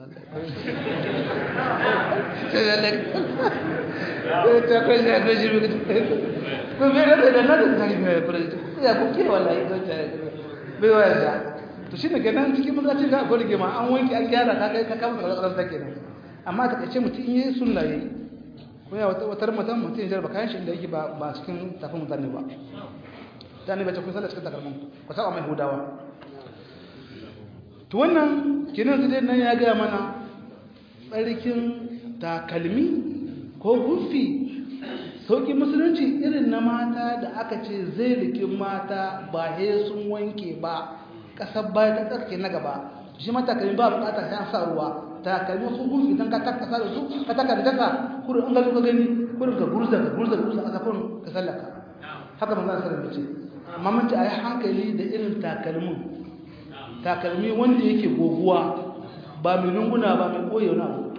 ta kai ya gaji ko me da da na da ne fure ya ku ke wallahi ko ta bai waya to shine kenan cikin mazaci ga ko rige ma an wanki an gyara ka kai ka kama da ta kenan amma ta kace mutum in yi sunna yayi ko ya wata wata mutum mutum ya jarba kayan shi inda yake ba ba cikin tafin mutane ba tani ba ta kun sallah cikin takalmin ko saba mai hudawa to wannan kenan sai nan ya ga mana tsarkin takalmi ko hufi sauki musulunci irin na mata da aka ce zai likin mata ba he sun wanke ba kasar baya ta tsarki na gaba shi mata kalmi ba bukata sai an sa ruwa takalmi su hufi dan ka takasa da su ka taka da daka kurin an ga ka gani kurin ka gurza ka gurza ka gurza aka kurin ka sallaka haka manzon sallallahu alaihi wasallam amma mun ta ayi hankali da irin takalmin takalmi wanda yake goguwa ba mai lunguna ba mai koyo na abu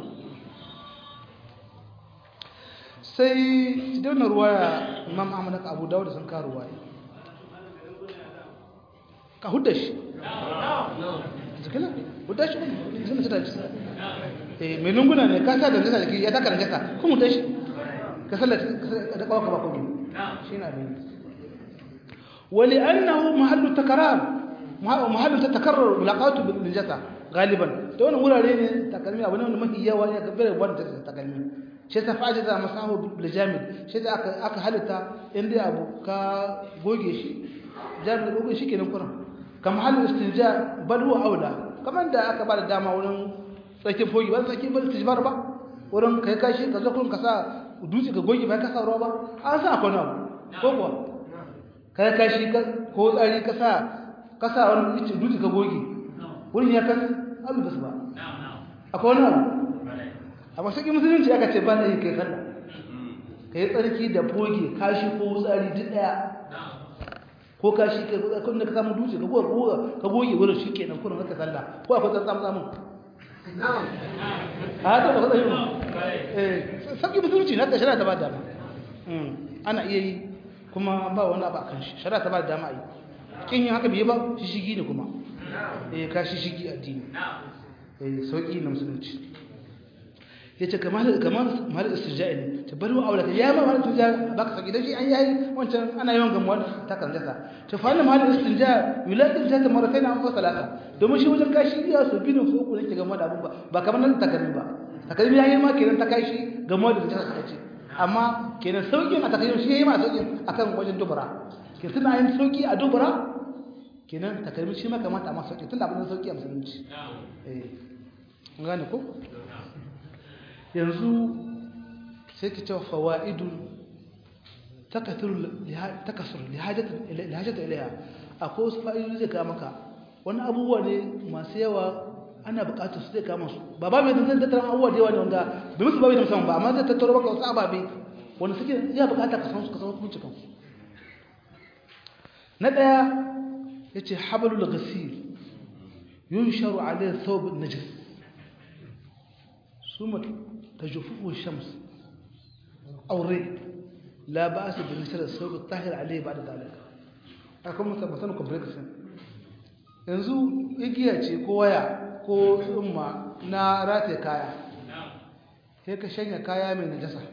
sai da wannan ruwaya Imam Ahmad da Abu Dawud sun ka ruwaya ka hudda shi zakala hudda shi sun da shi eh mai lunguna ne ka sa da nasa da ya taka da nasa kuma hudda shi ka sallata da kawaka ba komai shine abin wali annahu mahallu takrar muhallin ta takarrar mulaqatu bil najasa galiban to wannan wurare ne takalmi abu ne wanda mafi yawa ya gabbare wanda ta takalmi shi ta fa'ida da masahu bil jamil shi da aka aka halitta inda abu ka goge shi jamil goge shi kenan kuran kam halin istinja bal huwa aula kaman da aka bada dama wurin tsakin fogi ba tsakin bal tijbar ba wurin kai kashi ka zo kun ka sa dutse ka goge ba ka sa ruwa ba an sa akwai abu ko kuwa kai kashi ko tsari ka sa kasa wani ice dutse ka goge wurin ya kan abu basu ba akwai wani abu a masakin musulunci aka ce ba na yi kai sallah ka yi tsarki da goge kashi ko tsari duk daya ko kashi kai kun da ka samu dutse ka goge ka goge wurin shi kenan kurin haka sallah ko akwai tsantsan samun a ta ba tsayi eh sakin musulunci na ta shari'a ta ba dama ana iya yi kuma ba wani abu a kan shi shari'a ta ba dama a yi kin yin haka bai ba shishigi ne kuma eh ka shishigi addini eh sauki na musulunci yace kamar kamar mal istirja'i ne ta bari wa aulaka ya ba mal istirja baka saki dan shi an yayi wancan ana yawan gamuwa ta kan jasa to fa mal istirja yulaqi jasa maratayn aw salasa domin shi wajen kashi iya so binin ko ku nake gamuwa da abun ba ba kamar nan takalmi ba takalmi yayi ma kenan ta kashi gamuwa da jasa kace amma kenan saukin a takalmi shi yayi ma saukin akan wajen dubara ke tuna yin sauki a dubara kenan takalmi shi ma kamata a masa sauki tunda abin sauki a musulunci eh gane ko yanzu sai ki ce fawaidun takathuru takasur lihajatu lihajatu ilaiha akwai wasu fa'idoji zai ka maka wani abubuwa ne masu yawa ana buƙatar su zai kama su ba ba mai zan tattara abubuwa da yawa ne wanda bai musu babu da musamman ba amma zai tattaro maka wasu ababe wanda suke iya buƙata ka san su ka san hukuncin kansu na daya yace hablul ghasil yunsharu alayhi thawb an-najas summa tajuffuhu ash-shams aw rid la ba'as bi nasr ath-thawb at-tahir alayhi ba'da dhalika akan mutan compression yanzu igiya ce ko waya ko umma na rataye kaya sai ka shanya kaya mai najasa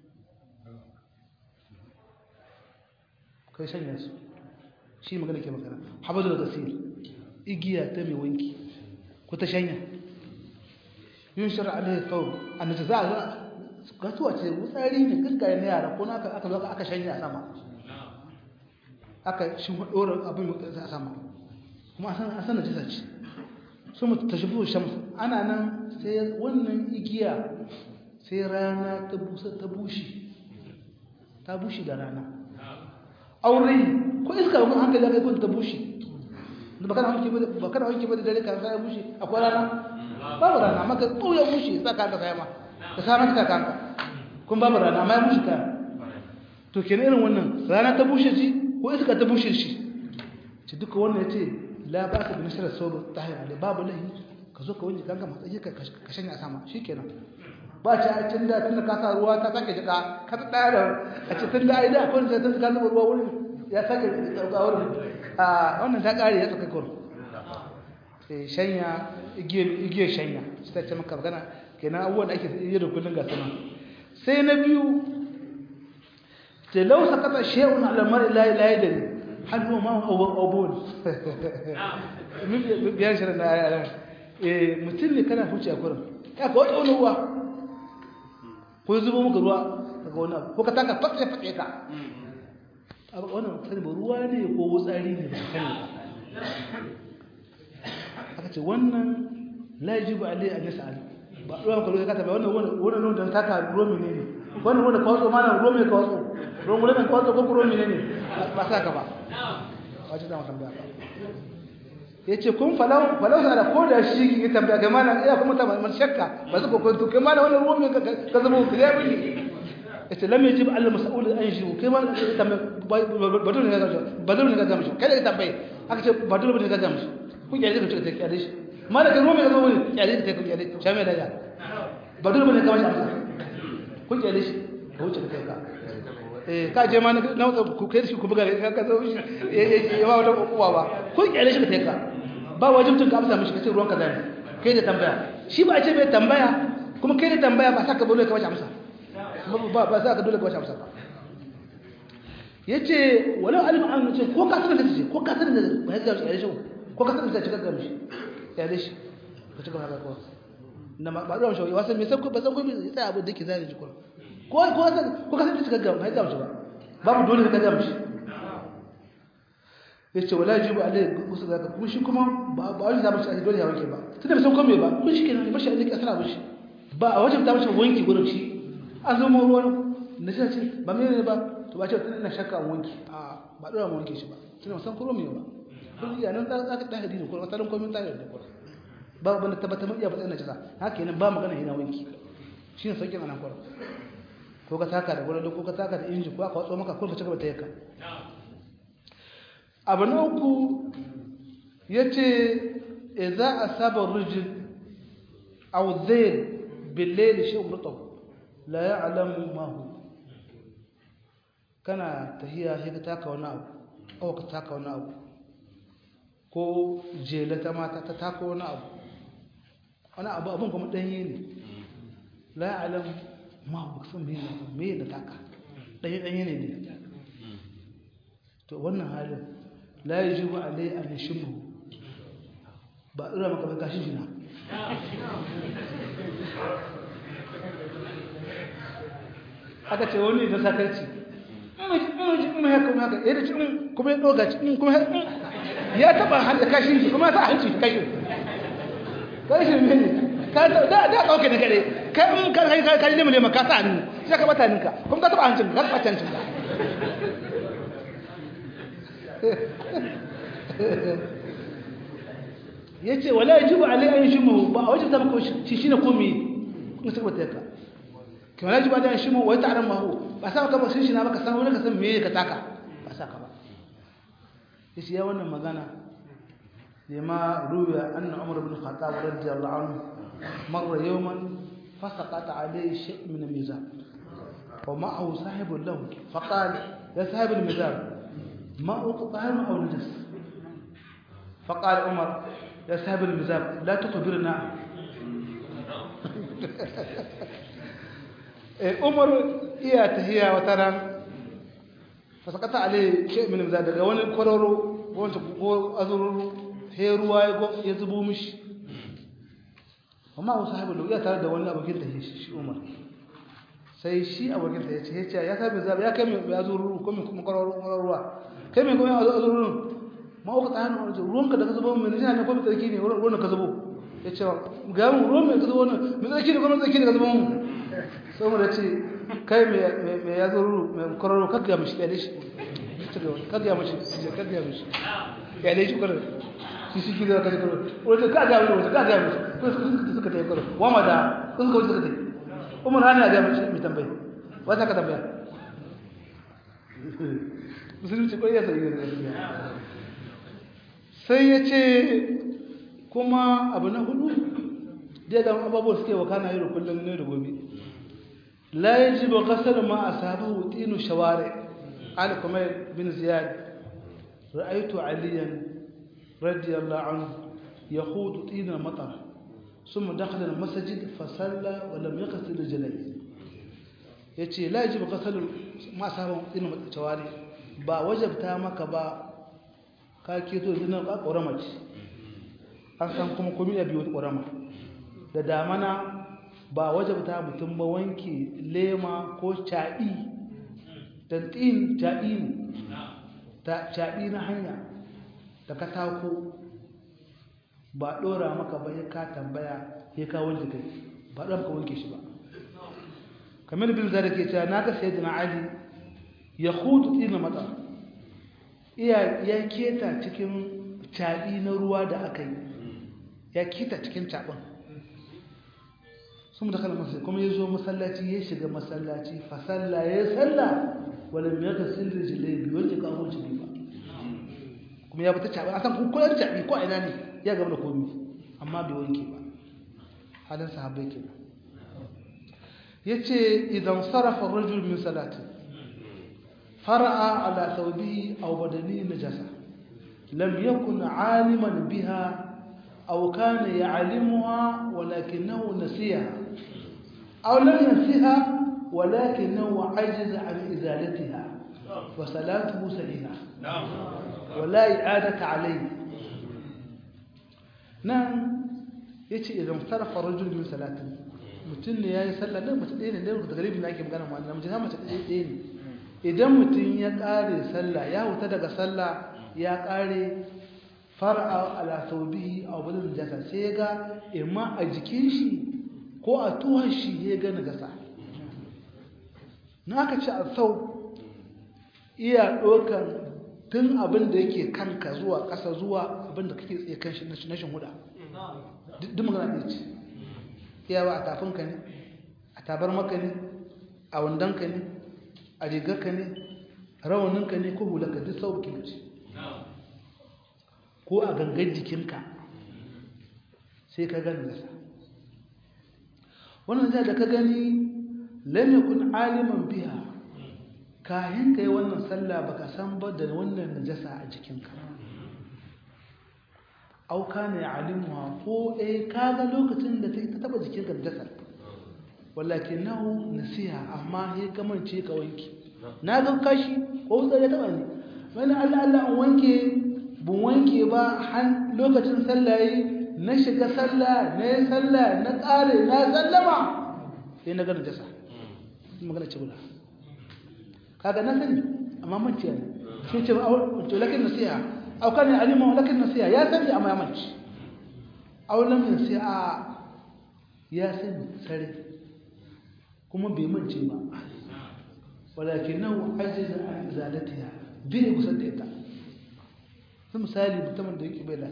kai shanya su shi magana ke magana habadul ghasir igiya ta mai wanki ko ta shanya yun shar'a alaihi thawb an jaza gatuwa ce wutsari ne gaskaya na yara ko naka aka zo aka shanya sama aka shi dora abin a sama kuma san san da jisa ce su mu tashafu shams ana nan sai wannan igiya sai rana ta busa ta bushi ta bushi da rana aure ko iska mun hankali kai kun ta bushi ba kana wanke ba kana wanke ba da dare ka sai bushi akwai rana babu rana maka tsoya bushi saka ka sai ma ka sa maka kanka kun babu rana amma ya bushi ka to kenan irin wannan rana ta bushe shi ko iska ta bushe shi ci duka wannan yace la ba ka bin shirar sabu tahir ali babu lahi ka zo ka wanke kanka matsayi ka ka shanya sama shikenan ba ci a tun da tun da ka sa ruwa ta sake jika ka ta daya da a ce tun da ai da akwai sai tun ka zuba ruwa wurin ya sake jika wurin a wannan ta kare ya tsaka kur shanya igiyar shanya su ta ce maka magana kenan abubuwan da ake yi da kullum ga sama sai na biyu ce lausa kata shehun alamar ilayi layi da ne hannu ma abubuwan biyar shirin na ayaran mutum ne kana huce a kurin ya ka wata wani ruwa ko yi zubo muka ruwa daga wani abu ko ka taka fatse fatse ka wannan sani ba ruwa ne ko wutsari ne ba sani aka ce wannan lajibu alai an yas'al ba ruwan ka ka tabbata wannan wannan wannan da taka ruwa ne ne wannan wannan kawo mana ruwa mai kawo ruwan wannan kawo ko ruwa ne ne ba saka ba wace da tambaya ba yace kun falau falau da ko da shi ki tambaya ga mana iya kuma ta man shakka ba su ko to kai mana wannan ruwa mai ka zama ku ya bani yace lam yajib al mas'ul an yajib kai mana badul ne ga badul ne ga zamshi kai da tambaye aka ce badul ne ga zamshi ku ya ji ka take shi mana kan ruwa mai zama wani ya ji take ku ya ji shame da ya badul ne ga zamshi ku ya ji ka wuce kai ka eh ka je ma na ku kai shi ku buga ka ka zo shi ya ba wata kokuwa ba ku ya ji ka take ka ba wajibin ka amsa mishi kace ruwan kaza ne kai da tambaya shi ba a ce bai tambaya kuma kai da tambaya ba saka bolo ka bashi amsa ba ba saka dole ka bashi amsa ba yace walau alim an ce ko ka sanar da ce ko ka sanar da ba ya shi shi ko ka sanar da shi ka mishi ya da shi ka ci gaba da ko na ba ruwan shi wasan me sai ko ba san ko me sai abu da ke zai ji ko ko ko ko ka sanar da shi ka ba ya shi ba babu dole ka ga mishi yace wala jibu alai gusu zaka kuma shi kuma ba ba wani zaba shi dole ya wanke ba tunda bai san komai ba kun shi kenan bashi alai kasara bashi ba a wajen ta bashi wanki gurin shi an zo mu ruwan na ce ce ba mene ne ba to ba ce ina shakka an wanki a ba dora mu wanke shi ba tunda san komai ba kun iya nan za ka da hadisi ko wata komai ta da ko ba ban tabbata mun iya ba ina cika haka kenan ba magana ina wanki shine saukin anan kwaro ko ka taka da gurin ko ka taka da inji ko aka watso maka ko ka cika ta yaka abu na uku ya ce za a saba rujin auzayar billeli shi umurtau la ya alamu mahu kana tahiya sai ka taka wani abu ko ka taka wani abu ko jela ta mata ta taka wani abu wani abu abin kuma ɗanye ne la ya alamu mahu sun mai da taka ɗanye-ɗanye ne ne to wannan halin la yajibu alai an yashmu ba ira maka ba gashi jina aka ce wani da sakarci in mai haka haka ya dace kuma ya doga ci kuma ya taba hada kashin shi kuma ya sa hanci kashin kashin ne ka da da kauke ne kare kai in ka kai kai ne mu ka sa hannu sai ka bata ninka kuma ka taba hancin ka bata hancin ka yace wala yajibu alai an yashmu ba wajib ta maka shi shine komai kun saka taka kuma yajibu alai an yashmu wa ta'lam ma hu ba sa ka ba shi na baka san wani ka san me ka taka ba sa ka ba yace ya wannan magana lima ruya anna umar ibn khattab radiyallahu anhu marra yawman fasaqata alayhi shay' min al-mizan wa ma'ahu sahibun lahu faqala ya sahib al-mizan ما أقطعنا أو نجس فقال عمر يا صاحب المزاب لا تخبرنا عمر إيا تهيا وترى فسقط عليه شيء من المزاب دغ wani kororo wanda ko azururu he ruwa ya zubo mishi amma wa sahibi ya tare da wani abokin da shi Umar sai shi abokin da yace yace ya sahibi zab ya kai mai azururu ko mai kuma kororo ruwa kai mai kuma azururu ma uka tsaya ne ruwan ka da ka zubo mai nijina ne ko mai tsarki ne ruwan ka zubo yace ga mu ruwan mai zubo ne mai tsarki ne ko mai tsarki ne ka zubo mu sai mu da ce kai mai mai azururu mai kororo ka ga mishi kai shi ka ga mishi ka ga mishi ya dai shi kororo shi shi gida ka kororo wanda ka ga mishi ka ga mishi ko suka tayi kororo wa ma da sun ka wuce suka tayi umar hana ga mishi mai tambaye wata ka tambaya musulunci ko ya sai sai ya ce kuma abu na hudu da ga ababuwa suke wakana yau kullum ne da gobe la yajibu ghasl ma asabahu tinu shawari al kumayr bin ziyad ra'aytu aliyan radiyallahu anhu يخوض طين المطر ثم دخل المسجد فصلى ولم يغسل رجليه yace la yajibu ghasl ma sabon din tawari ba wajabta maka ba ka keto dinan ka korama ce an san kuma komai da biyo korama da damana ba wajabta mutum ba wanke lema ko cha'i dan tin cha'i ta cha'i na hanya da ka tako ba dora maka ba ya ka tambaya ya ka wanke kai ba dan ka wanke shi ba kamar bin zara ke cewa naga sayyidina ali ya khudu tina mata iya ya keta cikin tabi na ruwa da aka yi ya keta cikin tabin sun da kalmar sai kuma yazo masallaci ya shiga masallaci fa salla ya salla wala yaghsil rijlaihi wanda ka wuce ba kuma ya bata tabi asan ko koyar tabi ko ina ne ya gaba da komai amma bai wanke ba halin sahabbai kenan yace idan sarafa ar-rajul min salati fara'a ala thawbihi aw badani najasa lam yakun 'aliman biha aw kana ya'lamuha walakinahu nasiha aw lam yansiha walakinahu 'ajiza 'an izalatiha wa salatuhu sahiha wala i'adatu 'alayhi nan yace idan sarafa ar-rajul min salati mutum ne ya yi sallah ɗin mace ɗaya ne ɗaya da garibi na ake magana ma na mace mace ɗaya ɗaya ne idan mutum ya ƙare sallah ya huta daga sallah ya ƙare fara'a ala saubihi a wajen jasa sai ya ga imma a jikin shi ko a tuhon shi ya ga nagasa na aka ce a sau iya ɗaukan tun abin da yake kanka zuwa ƙasa zuwa abin da kake tsaye kan shi na shin huda duk magana ɗaya ce yawa a tafinka ne a tabar maka ne a wandonka ne a rigarka ne rawaninka ne ko hulaka duk sauki ce ko a gangan jikinka sai ka gani nasa wannan zai da ka gani lam yakun aliman biha kayan kai wannan sallah baka san ba da wannan najasa a jikinka au kana ya'limuha ko eh kaga lokacin da ta taba jikin ka da walakinahu nasiha amma he kamance ka wanke na ga kashi ko tsare taba ne wani Allah Allah an wanke bun wanke ba har lokacin sallaye na shiga sallah na sallah na kare na sallama sai na ga najasa magana ce bula kaga na sani amma mun ce ne sai ce ba to lakin nasiha أو كان يعلمه ولكن نسيها يا سني أما يمنش أو لم ينسيها يا سني سري كما بيمنش ما ولكنه عجز عن إزالتها بيه بصدقتها ثم سالي بتمن دقيقة بلا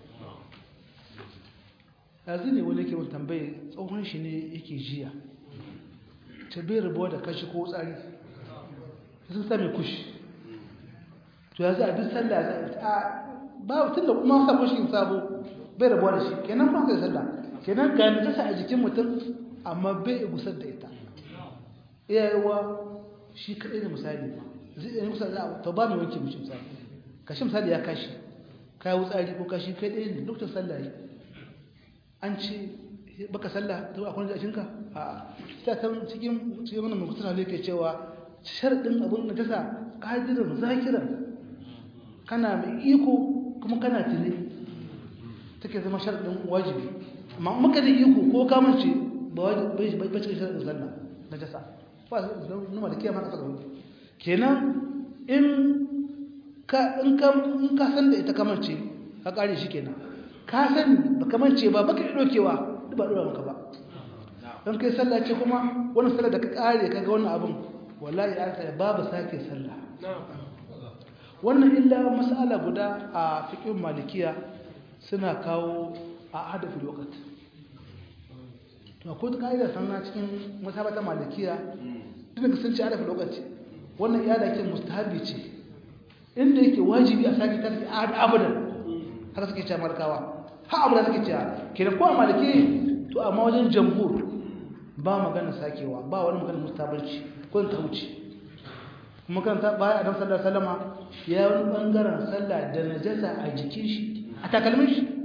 أزيني ولكن من تنبيه أوهن شيني يكي جيا تبير بودا كشي كوز علي يسمى كش to ya za a duk sallah a ba tun da kuma sabo shi sabo bai rabuwa da shi kenan ba kai sallah kenan ga ni tasa a jikin mutum amma bai gusar da ita iyayewa shi kadai ne misali zai yi misali to ba mai wanke mishi misali kashi misali ya kashi kai wutsari ko kashi kai dai ne lokacin sallah yi an ce baka sallah to akwai da shinka a ita ta cikin cikin wannan mutum ne ke cewa sharadin abun da tasa qadirin zakiran kana mai iko kuma kana tuni take zama sharadin wajibi amma muka da iko ko ka mace ba wajibi bai cikin sharadin sallah na jasa fa numa da kiyama ka gaba kenan in ka in ka in ka san da ita kamar ce ka kare shi kenan ka san ba kamar ce ba baka dokewa duk ba dora maka ba dan kai sallah ce kuma wannan sallah da ka kare kaga wannan abun wallahi ya tsaya babu sake sallah wannan illa mas'ala guda a fiqhin malikiya suna kawo a hadafi lokaci to akwai kaida sannan cikin masabata malikiya duk da sun ci hadafi lokaci wannan iyada ke mustahabi ce inda yake wajibi a saki tarki abadan haka suke cewa markawa ha abadan suke cewa kenan ko a maliki to amma wajen jamhur ba magana sakewa ba wani magana mustahabanci ko ta wuce kuma kan ta baya adam sallallahu alaihi wasallama ya wani bangaren sallah da najasa a jikin shi a takalmin shi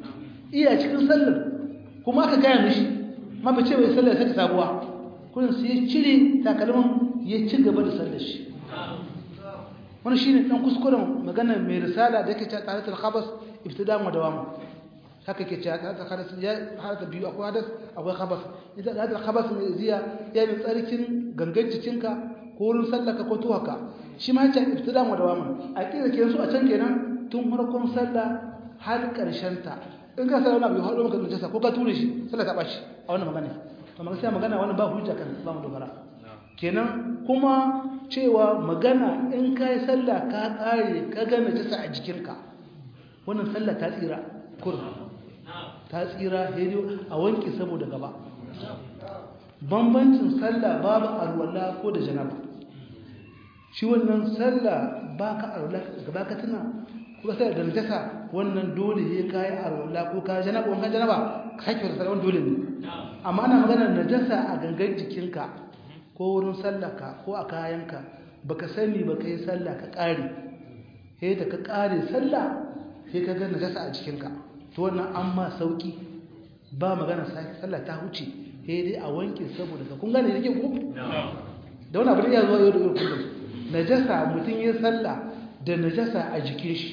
iya cikin sallar kuma aka gaya mishi ma ba ce bai sallar sai sabuwa kullum sai ya cire takalmin ya ci gaba da sallar shi wani shine dan kuskuren magana mai risala da yake cewa tsaratul khabas ibtida'an wa dawam haka ke cewa tsaratul khabas ya harata biyu akwai hadas akwai khabas idan tsaratul khabas mai ziya ya yi tsarkin gangan jikinka ko wurin sallaka ko tuwaka shi ma ya ibtida'an wa dawam a kira ke su a can kenan tun farkon sallah har karshen ta in ka sallah wani abu haɗo maka najasa ko ka ture shi sallah ta ɓaci a wannan magana to magana sai magana wannan ba hujja kan ba mu dogara kenan kuma cewa magana in ka yi sallah ka ƙare ka ga najasa a jikinka wannan sallah ta tsira kur ta tsira hediyo a wanke saboda gaba bambancin sallah babu alwala ko da janaba shi wannan sallah baka alwala gaba ka tuna ko sai da najasa wannan dole ne kai alwala ko ka janaba wannan janaba ka sake sallah wannan dole ne amma ana magana najasa a gangan jikinka ko wurin sallarka ko a kayanka baka sani ba kai sallah ka kare sai da ka kare sallah sai ka ga najasa a jikinka to wannan amma sauki ba magana sai sallah ta huce sai dai a wanke saboda ka kun gane yake ko da wannan abin ya zo yau da kullum najasa mutun ya sallah da najasa a jikin shi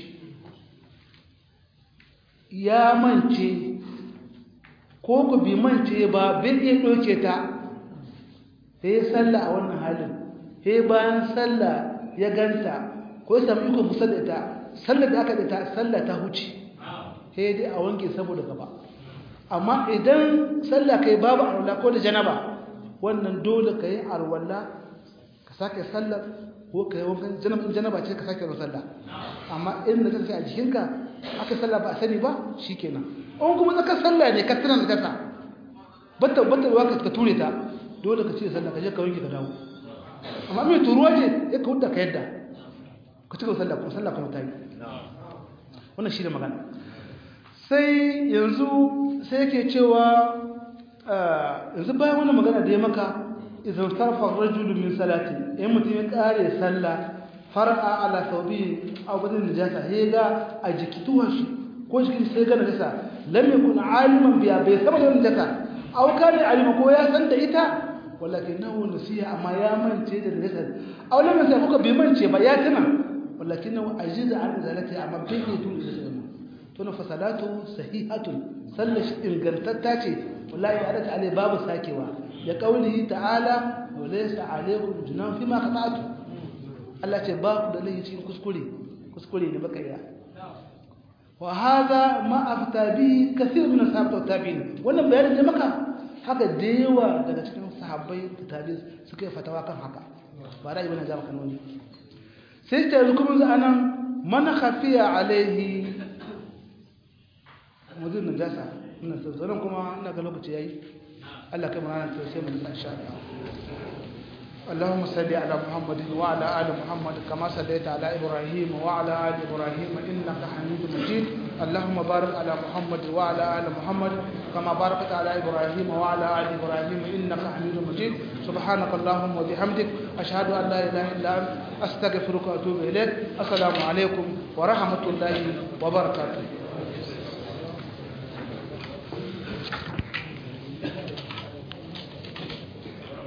ya mance ko ku bi mance ba bai iya doke ta sai sallah a wannan halin sai bayan sallah ya ganta ko ya samu iko musa da ita sallar da aka da ta sallah ta huce sai dai a wanke saboda gaba amma idan sallah kai babu arwala ko da janaba wannan dole kai arwala ka sake sallar ko kai wankan janaba janaba ce ka sake sallah amma in da take a jikinka aka sallah ba a sani ba shikenan in kuma zaka sallah ne ka tana da kasa batta batta waka ka ture ta dole ka ce sallah ka je ka wanke ka dawo amma mai turuwa ce ya ka hudda ka yadda ka cika sallah kuma sallah kuma ta yi wannan shi da magana sai yanzu sai yake cewa yanzu bayan wannan magana da ya maka idan sarfa rajulu min salati in mutum ya kare sallah far'a ala thawbi aw badal najasa he ga a jikituwar shi ko jikin sai ga najasa lam yakun aliman biya bai saba da najasa aw kana alima ko ya san da ita walakinahu nasiya amma ya mance da najasa aw lam yasa kuka bai mance ba ya tuna walakinahu ajiza an zalati amma bai yi tun da to na fasalatu sahihatun sallash ingantatta ce wallahi ya dace alai babu sakewa ya kaulihi ta'ala wa laysa alaykum junan fi ma qata'tu Allah ce ba ku da laifi cikin kuskure kuskure ne baka iya wa hadha ma afta bi kathir min ashabatu tabi'in wannan bayanin ne maka haka da yawa daga cikin sahabbai da tabi'in suka yi fatawa kan haka ba ra'ayi bane ga maka wani sai ta hukumin anan man khafiya alaihi muzin najasa ina tsaron kuma ina ga lokaci yayi Allah kai mana ta sai mun insha Allah اللهم صل على محمد وعلى ال محمد كما صليت على ابراهيم وعلى ال ابراهيم انك حميد مجيد اللهم بارك على محمد وعلى ال محمد كما باركت على ابراهيم وعلى ال ابراهيم انك حميد مجيد سبحانك اللهم وبحمدك اشهد ان لا اله الا انت استغفرك واتوب اليك السلام عليكم ورحمه الله وبركاته